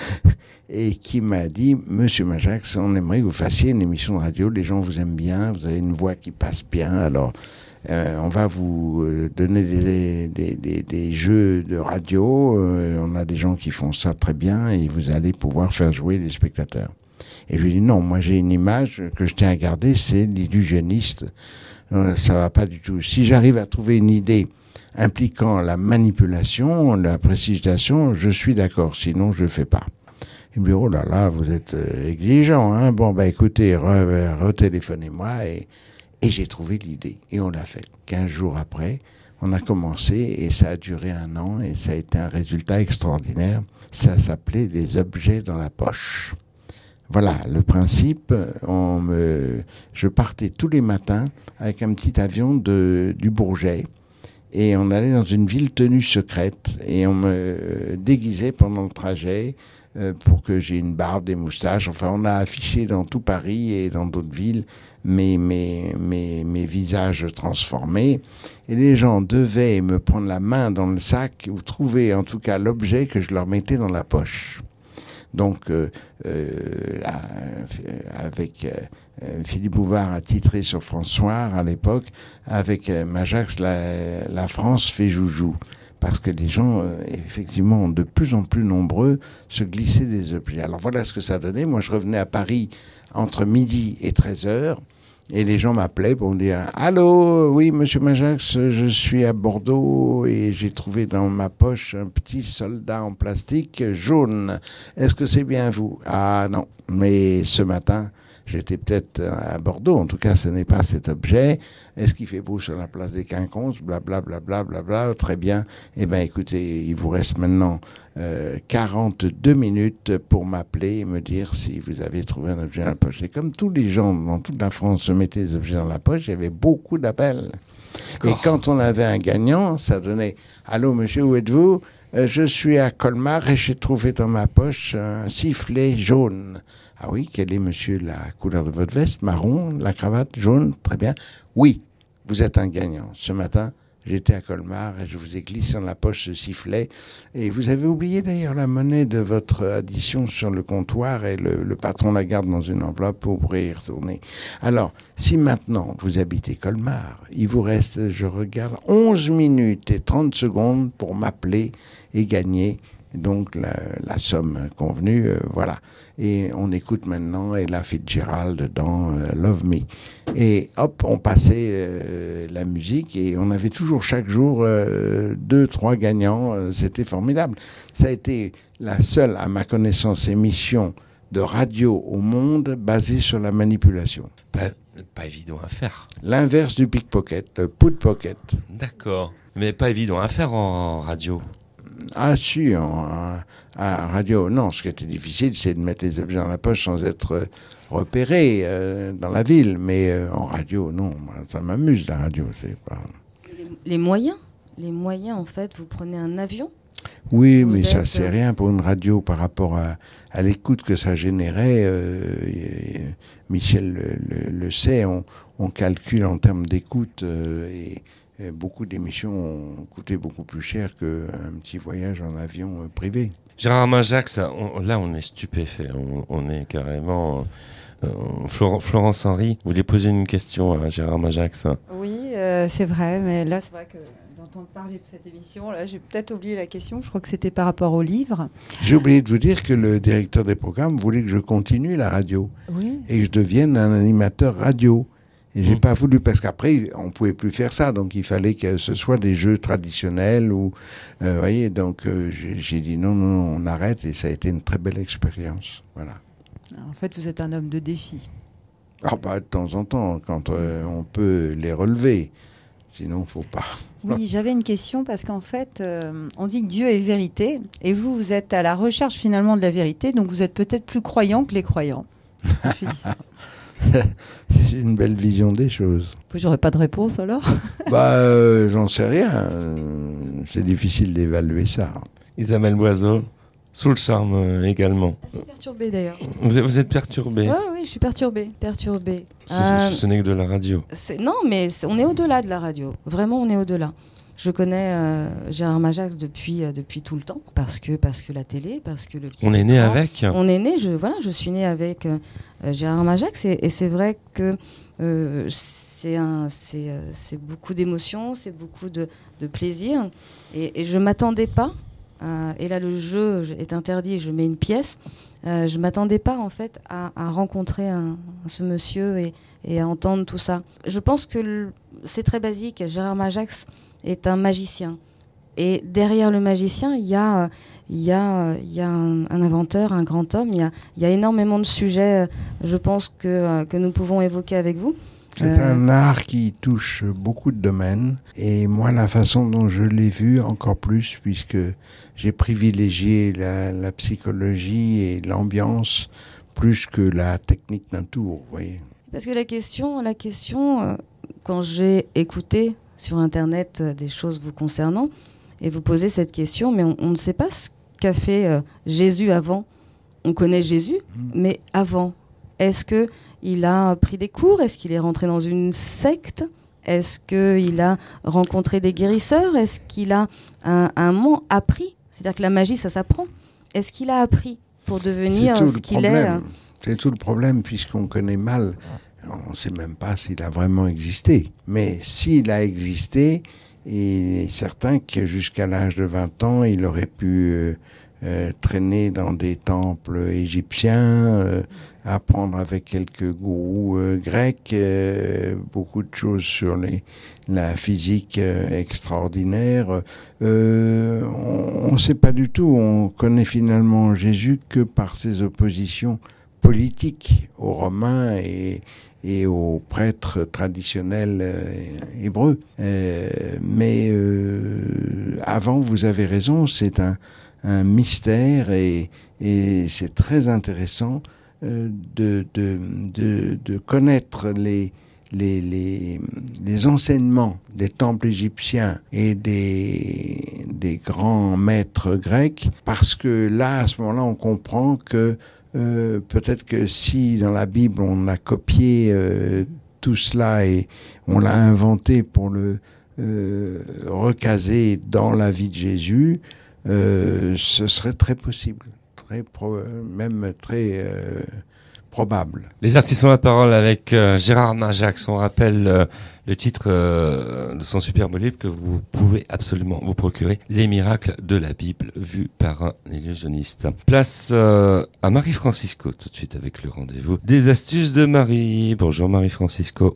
et qui m'a dit « Monsieur Majax, on aimerait que vous fassiez une émission de radio, les gens vous aiment bien, vous avez une voix qui passe bien, alors euh, on va vous donner des, des, des, des jeux de radio, euh, on a des gens qui font ça très bien, et vous allez pouvoir faire jouer les spectateurs. » Et je lui ai dit « Non, moi j'ai une image que je tiens à garder, c'est l'illusionniste, euh, ça va pas du tout. Si j'arrive à trouver une idée impliquant la manipulation, la précipitation, je suis d'accord, sinon je le fais pas. » Il me dit, oh là là, vous êtes euh, exigeant, hein. Bon, bah écoutez, re- retéléphonez-moi, et, et j'ai trouvé l'idée. Et on l'a fait. Quinze jours après, on a commencé, et ça a duré un an, et ça a été un résultat extraordinaire. Ça s'appelait Les objets dans la poche. Voilà, le principe, on me, je partais tous les matins avec un petit avion de, du Bourget, et on allait dans une ville tenue secrète, et on me déguisait pendant le trajet, Euh, pour que j'ai une barbe, des moustaches. Enfin, on a affiché dans tout Paris et dans d'autres villes mes, mes, mes, mes visages transformés. Et les gens devaient me prendre la main dans le sac ou trouver en tout cas l'objet que je leur mettais dans la poche. Donc, euh, euh, là, avec euh, Philippe Bouvard a titré sur François à l'époque, avec euh, Majax, la, la France fait joujou. Parce que les gens, euh, effectivement, de plus en plus nombreux, se glissaient des objets. Alors voilà ce que ça donnait. Moi, je revenais à Paris entre midi et treize heures, et les gens m'appelaient pour me dire « Allô, oui, monsieur Majax, je suis à Bordeaux et j'ai trouvé dans ma poche un petit soldat en plastique jaune. Est-ce que c'est bien vous ?»« Ah non, mais ce matin... » J'étais peut-être à Bordeaux, en tout cas ce n'est pas cet objet. Est-ce qu'il fait beau sur la place des Quinconces? Blablabla, bla, bla, bla, très bien. Eh bien écoutez, il vous reste maintenant euh, quarante-deux minutes pour m'appeler et me dire si vous avez trouvé un objet dans la poche. Et comme tous les gens dans toute la France se mettaient des objets dans la poche, il y avait beaucoup d'appels. Et quand on avait un gagnant, ça donnait « Allô monsieur, où êtes-vous ? euh, Je suis à Colmar et j'ai trouvé dans ma poche un sifflet jaune. » Ah oui, quelle est, monsieur, la couleur de votre veste? Marron, la cravate jaune, très bien. Oui, vous êtes un gagnant. Ce matin, j'étais à Colmar et je vous ai glissé dans la poche ce sifflet. Et vous avez oublié d'ailleurs la monnaie de votre addition sur le comptoir et le, le patron la garde dans une enveloppe pour y retourner. Alors, si maintenant vous habitez Colmar, il vous reste, je regarde, onze minutes et trente secondes pour m'appeler et gagner donc la, la somme convenue, euh, voilà. Et on écoute maintenant Ella Fitzgerald dans euh, Love Me. Et hop, on passait euh, la musique et on avait toujours chaque jour euh, deux, trois gagnants. Euh, c'était formidable. Ça a été la seule, à ma connaissance, émission de radio au monde basée sur la manipulation. Pas, pas évident à faire. L'inverse du pickpocket, le put-pocket. D'accord. Mais pas évident à faire en radio. Ah si, en, en, en radio, non. Ce qui était difficile, c'est de mettre les objets dans la poche sans être euh, repéré euh, dans la ville. Mais euh, en radio, non. Ça m'amuse, la radio. C'est pas... les, les moyens Les moyens, en fait, vous prenez un avion. Oui, vous mais êtes... ça, c'est rien pour une radio par rapport à, à l'écoute que ça générait. Euh, et, Michel le, le, le sait, on, on calcule en termes d'écoute euh, et... Et beaucoup d'émissions ont coûté beaucoup plus cher qu'un petit voyage en avion euh, privé. Gérard Majax, on, là on est stupéfait, on, on est carrément... Euh, Florence, Florence Henry, vous voulez poser une question à Gérard Majax? Oui, euh, c'est vrai, mais là c'est vrai que d'entendre parler de cette émission, là j'ai peut-être oublié la question, je crois que c'était par rapport au livre. J'ai oublié de vous dire que le directeur des programmes voulait que je continue la radio, oui. et que je devienne un animateur radio. Et j'ai Mmh. pas voulu, parce qu'après, on pouvait plus faire ça. Donc, il fallait que ce soit des jeux traditionnels. Ou, euh, vous voyez, donc, euh, j'ai, j'ai dit non, non, non, on arrête. Et ça a été une très belle expérience. Voilà. En fait, vous êtes un homme de défi. Ah, bah, de temps en temps, quand euh, on peut les relever. Sinon, faut pas. Oui, j'avais une question parce qu'en fait, euh, on dit que Dieu est vérité. Et vous, vous êtes à la recherche finalement de la vérité. Donc, vous êtes peut-être plus croyant que les croyants. Je dis ça. C'est une belle vision des choses. J'aurais pas de réponse alors. Bah, euh, j'en sais rien. Euh, c'est difficile d'évaluer ça. Isabelle Boiseau, sous le charme euh, également. Assez perturbée d'ailleurs. Vous êtes, vous êtes perturbée. Ouais, oui, je suis perturbée, perturbée. Ce, Euh, ce- ce n'est que de la radio. c'est- non, mais c'est- on est au-delà de la radio. Vraiment, on est au-delà. Je connais euh, Gérard Majax depuis, euh, depuis tout le temps, parce que, parce que la télé, parce que le petit On est né écran. avec. On est né, je, voilà, je suis née avec euh, euh, Gérard Majax, et, et c'est vrai que euh, c'est, un, c'est, euh, c'est beaucoup d'émotions, c'est beaucoup de, de plaisir, et, et je ne m'attendais pas, euh, et là le jeu est interdit, je mets une pièce, euh, je ne m'attendais pas en fait à, à rencontrer un, ce monsieur et, et à entendre tout ça. Je pense que le- c'est très basique, Gérard Majax est un magicien. Et derrière le magicien, il y a, euh, il y a, euh, il y a un, un inventeur, un grand homme. Il y a, il y a énormément de sujets, euh, je pense, que, euh, que nous pouvons évoquer avec vous. C'est Euh, un art qui touche beaucoup de domaines. Et moi, la façon dont je l'ai vu, encore plus, puisque j'ai privilégié la, la psychologie et l'ambiance plus que la technique d'un tour, vous voyez. Parce que la question, la question euh, quand j'ai écouté sur Internet euh, des choses vous concernant, et vous posez cette question, mais on, on ne sait pas ce qu'a fait euh, Jésus avant. On connaît Jésus, mais avant, est-ce que il a pris des cours? Est-ce qu'il est rentré dans une secte? Est-ce qu'il a rencontré des guérisseurs? Est-ce qu'il a un, un moment appris? C'est-à-dire que la magie, ça s'apprend. Est-ce qu'il a appris pour devenir C'est tout ce le qu'il est? problème. C'est tout le problème, puisqu'on connaît mal. On ne sait même pas s'il a vraiment existé. Mais s'il a existé, il est certain que jusqu'à l'âge de vingt ans, il aurait pu euh, euh, traîner dans des temples égyptiens, euh, apprendre avec quelques gourous euh, grecs, euh, beaucoup de choses sur les, la physique euh, extraordinaire. Euh, on ne sait pas du tout. On connaît finalement Jésus que par ses oppositions politiques aux Romains et, et aux prêtres traditionnels euh, hébreux. Euh, mais euh, avant, vous avez raison, c'est un, un mystère et, et c'est très intéressant euh, de, de, de, de connaître les, les, les, les enseignements des temples égyptiens et des, des grands maîtres grecs, parce que là, à ce moment-là, on comprend que Euh, peut-être que si dans la Bible on a copié euh, tout cela et on l'a inventé pour le euh, recaser dans la vie de Jésus, euh, ce serait très possible, très pro- même très euh, probable. Les artistes ont la parole avec euh, Gérard Majax. On rappelle euh, le titre euh, de son superbe livre que vous pouvez absolument vous procurer, Les miracles de la Bible vus par un illusionniste. Place euh, à Marie Francisco tout de suite avec le rendez-vous des astuces de Marie. Bonjour Marie Francisco.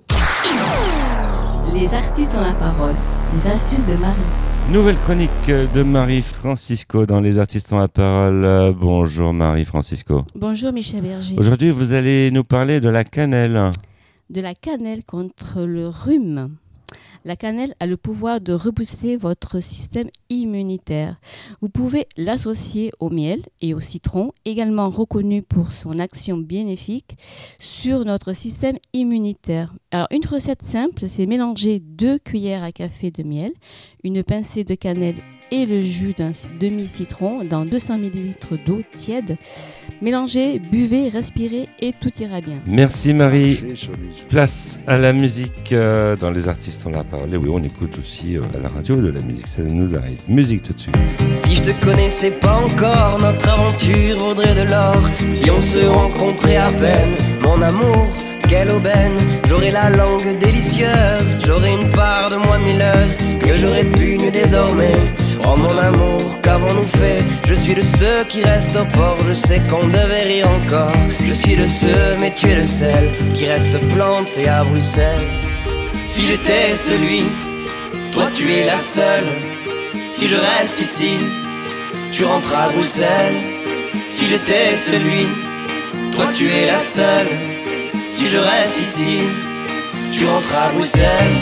Les artistes ont la parole. Les astuces de Marie. Nouvelle chronique de Marie Francisco dans Les artistes ont la parole. Euh, bonjour Marie Francisco. Bonjour Michel Berger. Aujourd'hui vous allez nous parler de la cannelle. De la cannelle contre le rhume. La cannelle a le pouvoir de rebooster votre système immunitaire. Vous pouvez l'associer au miel et au citron, également reconnu pour son action bénéfique sur notre système immunitaire. Alors, une recette simple, c'est mélanger deux cuillères à café de miel, une pincée de cannelle et le jus d'un demi-citron dans deux cents millilitres d'eau tiède. Mélangez, buvez, respirez et tout ira bien. Merci Marie. Place à la musique euh, dans Les artistes ont la parole. Et oui, on écoute aussi euh, à la radio de la musique, ça nous arrive. Musique tout de suite. Si je te connaissais pas encore, notre aventure vaudrait de l'or. Si on se rencontrait à peine, mon amour, quelle aubaine. J'aurais la langue délicieuse, j'aurais une part de moi milleuse que j'aurais pu nu désormais Oh mon amour, qu'avons-nous fait? Je suis de ceux qui restent au port, je sais qu'on devait rire encore. Je suis de ceux, mais tu es de celles qui restent plantées à Bruxelles. Si j'étais celui, toi tu es la seule. Si je reste ici, tu rentres à Bruxelles. Si j'étais celui, toi tu es la seule. Si je reste ici, tu rentres à Bruxelles.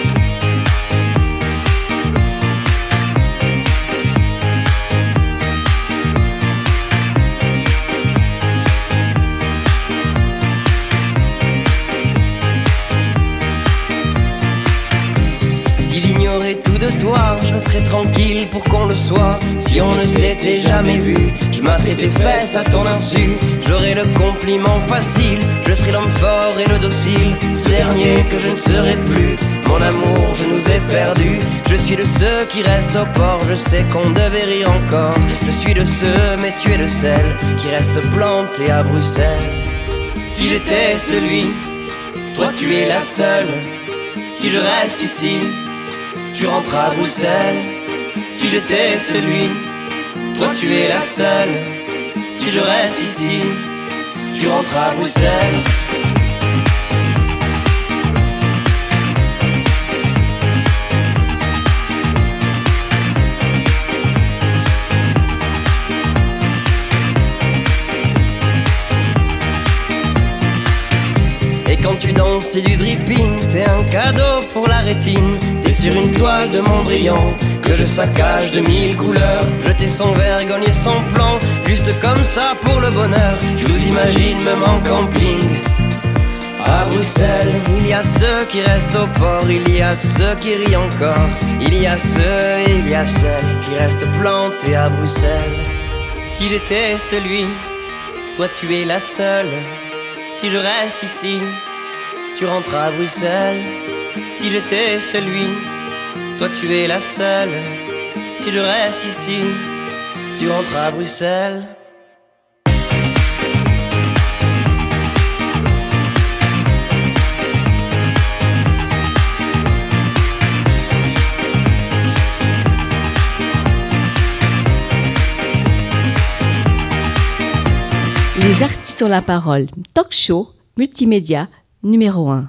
Tout de toi, je resterai tranquille pour qu'on le soit. Si on ne s'était jamais vu, je m'attraperai tes fesses à ton insu. J'aurai le compliment facile, je serai l'homme fort et le docile. Ce dernier que je ne serai plus, mon amour, je nous ai perdus. Je suis de ceux qui restent au port, je sais qu'on devait rire encore. Je suis de ceux, mais tu es de celles qui restent plantées à Bruxelles. Si j'étais celui, toi tu es la seule. Si je reste ici, tu rentres à Bruxelles. Si j'étais celui, toi tu es la seule. Si je reste ici, tu rentres à Bruxelles. Et quand tu danses, c'est du dripping, t'es un cadeau pour la rétine. T'es sur une toile de Mondrian que je saccage de mille couleurs. Jeter sans vergogne et sans plan, juste comme ça pour le bonheur. Je vous imagine même en camping à Bruxelles. Il y a ceux qui restent au port, il y a ceux qui rient encore. Il y a ceux et il y a celles qui restent plantés à Bruxelles. Si j'étais celui, toi tu es la seule. Si je reste ici, tu rentres à Bruxelles. Si j'étais celui, toi tu es la seule. Si je reste ici, tu rentres à Bruxelles. Les artistes ont la parole. Talk show, multimédia, numéro un.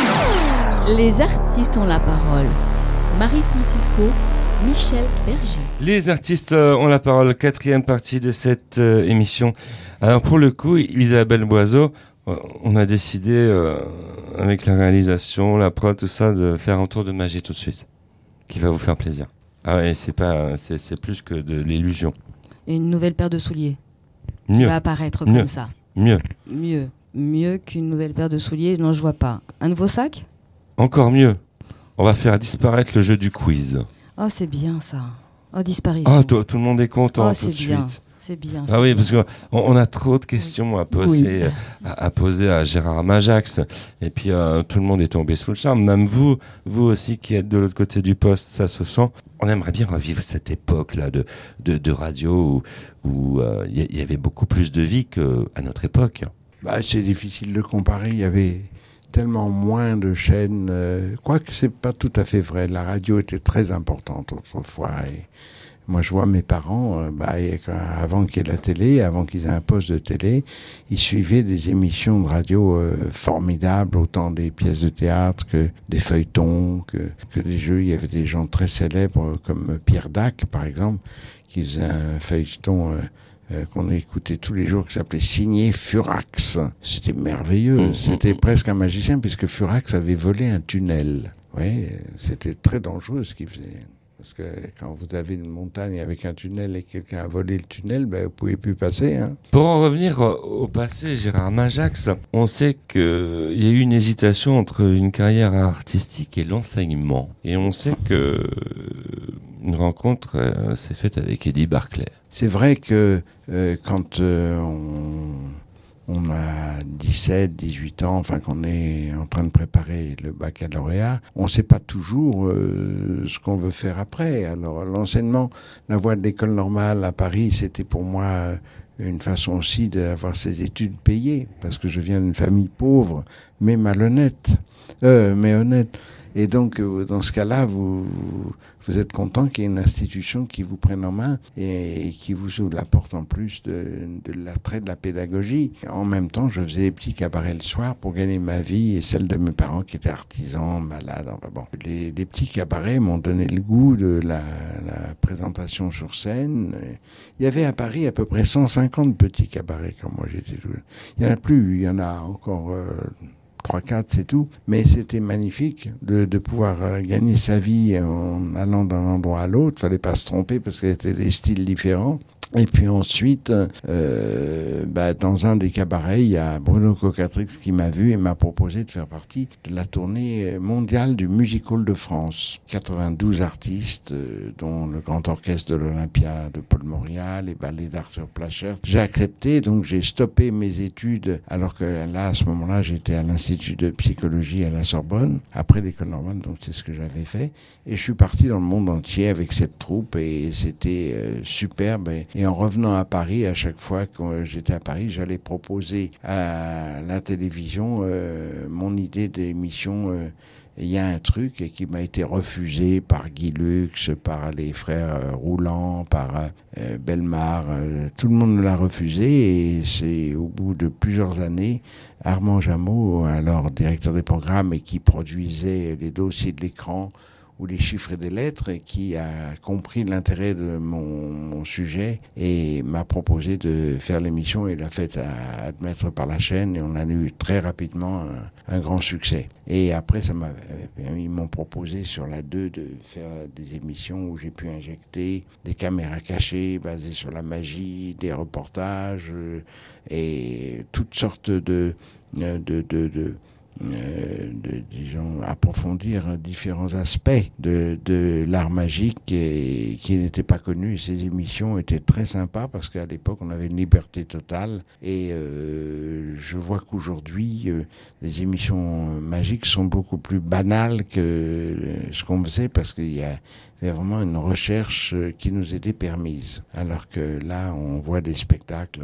Les artistes ont la parole. Marie-Francisco, Michel Berger. Les artistes ont la parole, quatrième partie de cette euh, émission. Alors pour le coup, Isabelle Boiseau, euh, on a décidé, euh, avec la réalisation, la prod, tout ça, de faire un tour de magie tout de suite, qui va vous faire plaisir. Ah ouais, c'est pas, c'est, c'est plus que de l'illusion. Une nouvelle paire de souliers. Mieux. Qui va apparaître Mieux. comme ça. Mieux. Mieux. Mieux qu'une nouvelle paire de souliers, non, je vois pas. Un nouveau sac ? Encore mieux. On va faire disparaître le jeu du quiz. Oh, c'est bien ça. Oh, disparition. Ah, tout, tout le monde est content oh, tout de bien. suite. C'est bien. Ah c'est oui, bien. parce qu'on on a trop de questions à poser, Oui. à, à poser à Gérard Majax. Et puis, euh, tout le monde est tombé sous le charme. Même vous, vous aussi qui êtes de l'autre côté du poste, ça se sent. On aimerait bien revivre cette époque-là de, de, de radio où il euh, y, y avait beaucoup plus de vie qu'à notre époque. Bah, c'est difficile de comparer. Il y avait tellement moins de chaînes. Euh, quoique c'est pas tout à fait vrai. La radio était très importante autrefois. Et moi, je vois mes parents, euh, bah, et quand, avant qu'il y ait la télé, avant qu'ils aient un poste de télé, ils suivaient des émissions de radio euh, formidables, autant des pièces de théâtre que des feuilletons, que, que des jeux. Il y avait des gens très célèbres comme Pierre Dac, par exemple, qui faisait un feuilleton euh, euh, qu'on écoutait tous les jours, qui s'appelait Signé Furax. C'était merveilleux. Mmh. C'était presque un magicien, puisque Furax avait volé un tunnel. Oui, c'était très dangereux ce qu'il faisait. Parce que quand vous avez une montagne avec un tunnel et quelqu'un a volé le tunnel, ben, vous ne pouvez plus passer. Hein. Pour en revenir au passé, Gérard Majax, on sait qu'il y a eu une hésitation entre une carrière artistique et l'enseignement. Et on sait que une rencontre euh, s'est faite avec Eddie Barclay. C'est vrai que euh, quand euh, on... on a dix-sept, dix-huit ans, enfin qu'on est en train de préparer le baccalauréat, on ne sait pas toujours euh, ce qu'on veut faire après. Alors l'enseignement, la voie de l'école normale à Paris, c'était pour moi une façon aussi d'avoir ses études payées, parce que je viens d'une famille pauvre, mais malhonnête, euh, mais honnête. Et donc, euh, dans ce cas-là, vous, vous êtes content qu'il y ait une institution qui vous prenne en main et, et qui vous ouvre la porte en plus de, de l'attrait de la pédagogie. En même temps, je faisais des petits cabarets le soir pour gagner ma vie et celle de mes parents qui étaient artisans, malades. Enfin bon, les, les petits cabarets m'ont donné le goût de la, la présentation sur scène. Il y avait à Paris à peu près cent cinquante petits cabarets quand moi j'étais tout. Il n'y en a plus, il y en a encore euh, trois quatre, c'est tout. Mais c'était magnifique de, de pouvoir euh, gagner sa vie en allant d'un endroit à l'autre. Il fallait pas se tromper parce que c'était des styles différents. Et puis ensuite, euh, bah, dans un des cabarets, il y a Bruno Cocatrix qui m'a vu et m'a proposé de faire partie de la tournée mondiale du Music Hall de France. quatre-vingt-douze artistes, euh, dont le Grand Orchestre de l'Olympia de Paul Moria, les ballets d'Arthur Placher. J'ai accepté, donc j'ai stoppé mes études, alors que là, à ce moment-là, j'étais à l'Institut de psychologie à la Sorbonne, après l'école normale, donc c'est ce que j'avais fait. Et je suis parti dans le monde entier avec cette troupe et c'était euh, superbe. Et, Et en revenant à Paris, à chaque fois que j'étais à Paris, j'allais proposer à la télévision euh, mon idée d'émission euh, Il y a un truc qui m'a été refusé par Guy Lux, par les frères euh, Rouland, par euh, Bellemare. Euh, tout le monde me l'a refusé et c'est au bout de plusieurs années, Armand Jameau, alors directeur des programmes et qui produisait les dossiers de l'écran, ou les chiffres et des lettres, et qui a compris l'intérêt de mon, mon sujet et m'a proposé de faire l'émission et l'a fait à, admettre par la chaîne et on a eu très rapidement un, un grand succès. Et après, ça m'a, ils m'ont proposé sur la deux de faire des émissions où j'ai pu injecter des caméras cachées basées sur la magie, des reportages euh, et toutes sortes de... de, de, de Euh, de, disons, approfondir différents aspects de, de l'art magique et, qui n'étaient pas connus. Et ces émissions étaient très sympas parce qu'à l'époque, on avait une liberté totale. Et euh, je vois qu'aujourd'hui, euh, les émissions magiques sont beaucoup plus banales que ce qu'on faisait parce qu'il y a il y a vraiment une recherche qui nous était permise. Alors que là, on voit des spectacles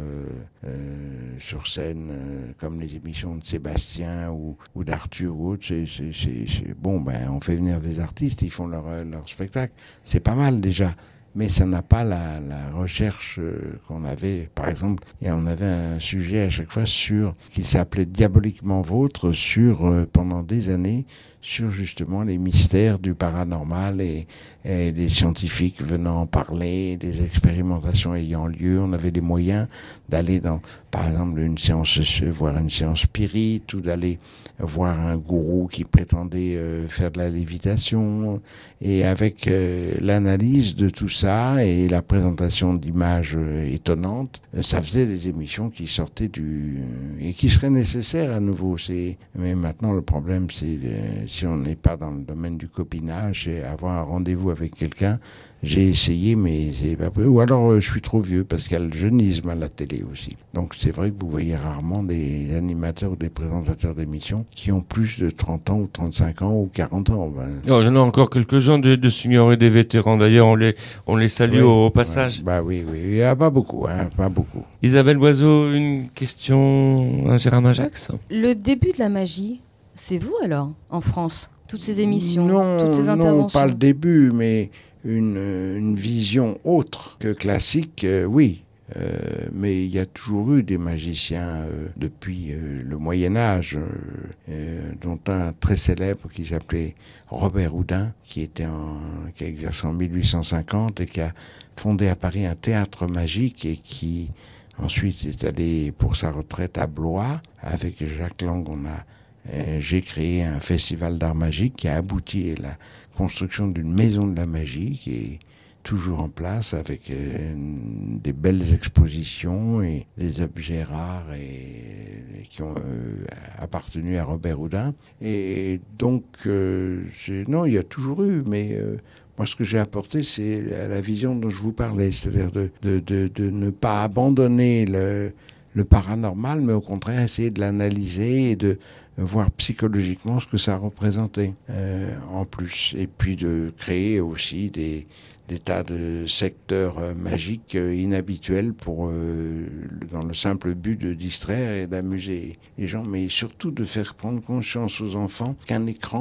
euh, sur scène, euh, comme les émissions de Sébastien ou, ou d'Arthur ou autre. C'est, c'est, c'est, c'est bon, ben, on fait venir des artistes, ils font leur, leur spectacle. C'est pas mal déjà. Mais ça n'a pas la, la recherche euh, qu'on avait. Par exemple, et on avait un sujet à chaque fois sur qui s'appelait Diaboliquement Vôtre, sur euh, pendant des années, sur justement les mystères du paranormal et, et les scientifiques venant en parler, des expérimentations ayant lieu. On avait des moyens d'aller dans, par exemple, une séance, voir une séance spirit ou d'aller voir un gourou qui prétendait euh, faire de la lévitation. Et avec euh, l'analyse de tout ça et la présentation d'images euh, étonnantes, euh, ça faisait des émissions qui sortaient du... et qui seraient nécessaires à nouveau. C'est... Mais maintenant, le problème, c'est euh, si on n'est pas dans le domaine du copinage et avoir un rendez-vous avec quelqu'un, j'ai essayé, mais c'est pas possible. Ou alors euh, je suis trop vieux parce qu'il y a le jeunisme à la télé aussi. Donc c'est vrai que vous voyez rarement des animateurs ou des présentateurs d'émissions qui ont plus de trente ans ou trente-cinq ans ou quarante ans. Ben... Oh, il y en a encore quelques-uns de, de seniors et des vétérans. D'ailleurs, on les, on les salue oui, au, au passage. Ouais, bah oui, oui, il n'y a pas beaucoup, hein, pas beaucoup. Isabelle Loiseau, une question à Gérard Majax ? Le début de la magie, c'est vous alors, en France ? Toutes ces émissions, non, toutes ces interventions. Non, pas le début, mais une, une vision autre que classique, euh, oui. Euh, mais il y a toujours eu des magiciens euh, depuis euh, le Moyen-Âge, euh, euh, dont un très célèbre qui s'appelait Robert Houdin, qui, était en, qui a exercé en mille huit cent cinquante et qui a fondé à Paris un théâtre magique et qui ensuite est allé pour sa retraite à Blois. Avec Jacques Lang, on a Euh, j'ai créé un festival d'art magique qui a abouti à la construction d'une maison de la magie qui est toujours en place avec euh, des belles expositions et des objets rares et, et qui ont euh, appartenu à Robert Houdin. Et donc, euh, c'est, non, il y a toujours eu, mais euh, moi, ce que j'ai apporté, c'est la, la vision dont je vous parlais, c'est-à-dire de, de, de, de ne pas abandonner le, le paranormal, mais au contraire essayer de l'analyser et de voir psychologiquement ce que ça représentait euh, en plus. Et puis de créer aussi des, des tas de secteurs euh, magiques euh, inhabituels pour, euh, dans le simple but de distraire et d'amuser les gens, mais surtout de faire prendre conscience aux enfants qu'un écran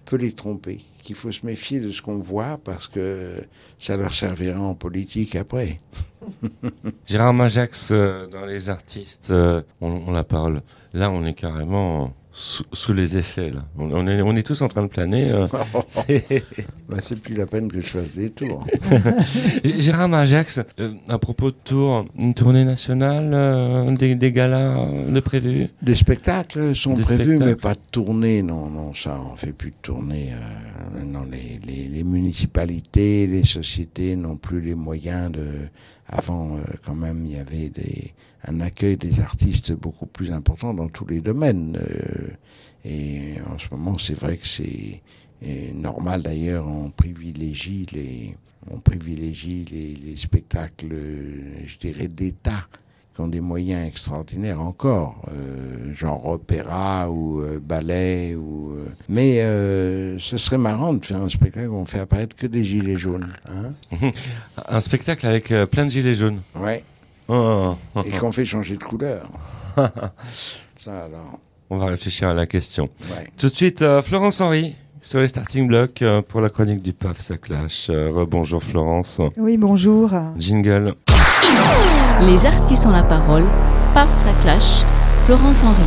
peut les tromper, qu'il faut se méfier de ce qu'on voit parce que ça leur servira en politique après. Gérard Majax, euh, dans les artistes, euh, on, on la parle. Là, on est carrément sous, sous les effets. Là. On, on, est, on est tous en train de planer. Euh, c'est... Bah, c'est plus la peine que je fasse des tours. Gérard Majax, euh, à propos de tour, une tournée nationale, euh, des, des galas de prévus. Des spectacles sont des prévus, spectacles. mais pas de tournée. Non, non, ça, on fait plus de tournée. Euh, non, les, les, les municipalités, les sociétés n'ont plus les moyens de. Avant, euh, quand même, il y avait des, un accueil des artistes beaucoup plus important dans tous les domaines. Euh, et en ce moment, c'est vrai que c'est et normal d'ailleurs, on privilégie les, on privilégie les, les spectacles, je dirais, d'État, qui ont des moyens extraordinaires encore, euh, genre opéra ou euh, ballet. Ou, euh, mais euh, ce serait marrant de faire un spectacle où on fait apparaître que des gilets jaunes. Hein. Un spectacle avec euh, plein de gilets jaunes. Ouais. Oh, oh, oh. Et qu'on fait changer de couleur. Ça alors. On va réfléchir à la question. Ouais. Tout de suite, euh, Florence Henry. Sur les starting blocks euh, pour la chronique du P A F, ça clash. Euh, rebonjour Florence. Oui, bonjour. Jingle. Les artistes ont la parole. P A F, ça clash. Florence Henry.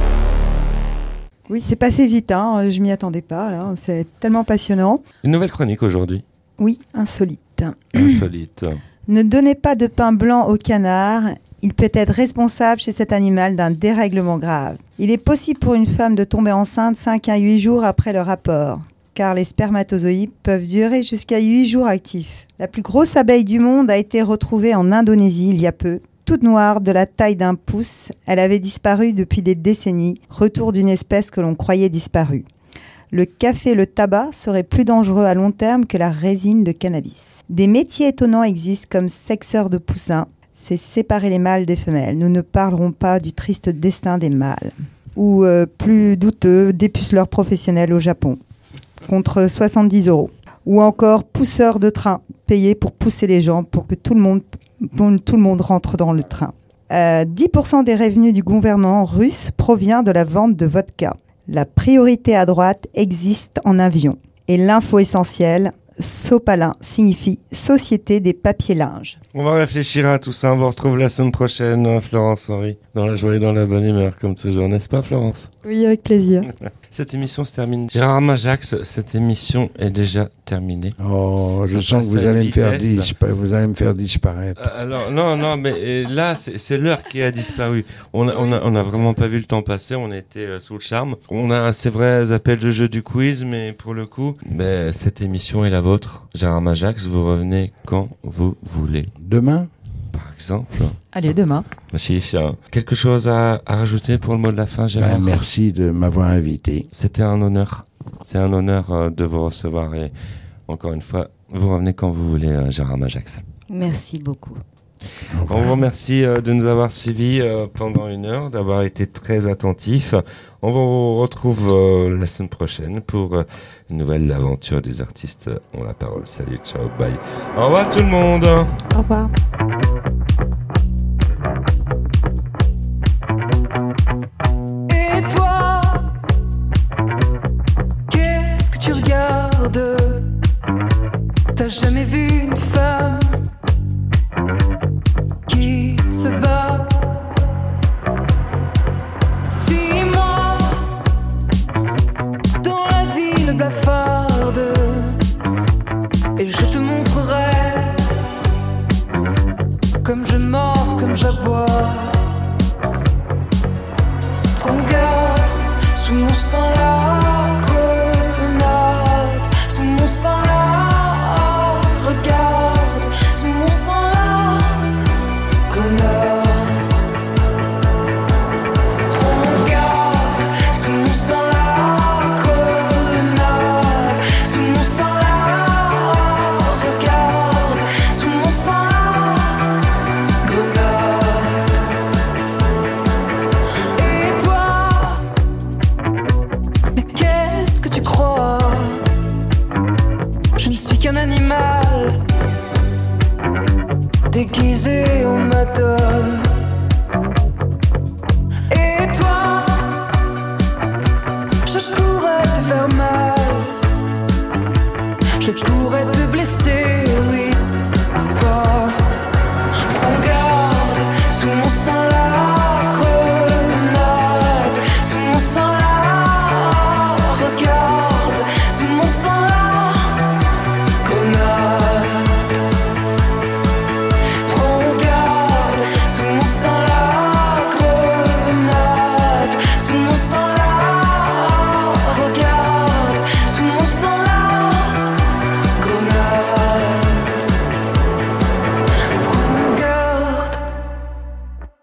Oui, c'est passé vite, hein. Je m'y attendais pas, là. C'est tellement passionnant. Une nouvelle chronique aujourd'hui. Oui, insolite. Insolite. Ne donnez pas de pain blanc au canard. Il peut être responsable chez cet animal d'un dérèglement grave. Il est possible pour une femme de tomber enceinte cinq à huit jours après le rapport, car les spermatozoïdes peuvent durer jusqu'à huit jours actifs. La plus grosse abeille du monde a été retrouvée en Indonésie il y a peu. Toute noire, de la taille d'un pouce, elle avait disparu depuis des décennies, retour d'une espèce que l'on croyait disparue. Le café et le tabac seraient plus dangereux à long terme que la résine de cannabis. Des métiers étonnants existent comme sexeur de poussins. C'est séparer les mâles des femelles. Nous ne parlerons pas du triste destin des mâles. Ou euh, plus douteux, dépuceleurs professionnels au Japon, contre soixante-dix euros. Ou encore pousseurs de train, payés pour pousser les gens pour que tout le monde, tout le monde rentre dans le train. Euh, dix pour cent des revenus du gouvernement russe provient de la vente de vodka. La priorité à droite existe en avion. Et l'info essentielle, Sopalin signifie Société des papiers-linges. On va réfléchir à tout ça. On vous retrouve la semaine prochaine, Florence Henry, dans la joie et dans la bonne humeur, comme toujours, n'est-ce pas, Florence? Oui, avec plaisir. Cette émission se termine. Gérard Majax, cette émission est déjà terminée. Oh, je Ça sens que vous allez, me faire dispa- vous allez me faire disparaître. Euh, alors, non, non, mais euh, là, c'est, c'est l'heure qui a disparu. On a, on a, on a vraiment pas vu le temps passer. On était euh, sous le charme. On a, c'est vrai, appels de jeu du quiz, mais pour le coup, mais cette émission est la vôtre. Gérard Majax, vous revenez quand vous voulez. Demain, par exemple. Allez, demain. Chicha. Quelque chose à, à rajouter pour le mot de la fin, Gérard? Ben, merci de m'avoir invité. C'était un honneur. C'est un honneur euh, de vous recevoir et encore une fois, vous revenez quand vous voulez, euh, Gérard Majax. Merci beaucoup. On vous remercie euh, de nous avoir suivis euh, pendant une heure, d'avoir été très attentifs. On vous retrouve euh, la semaine prochaine pour euh, une nouvelle aventure des artistes ont la parole. Salut, ciao, bye. Au revoir tout le monde. Au revoir.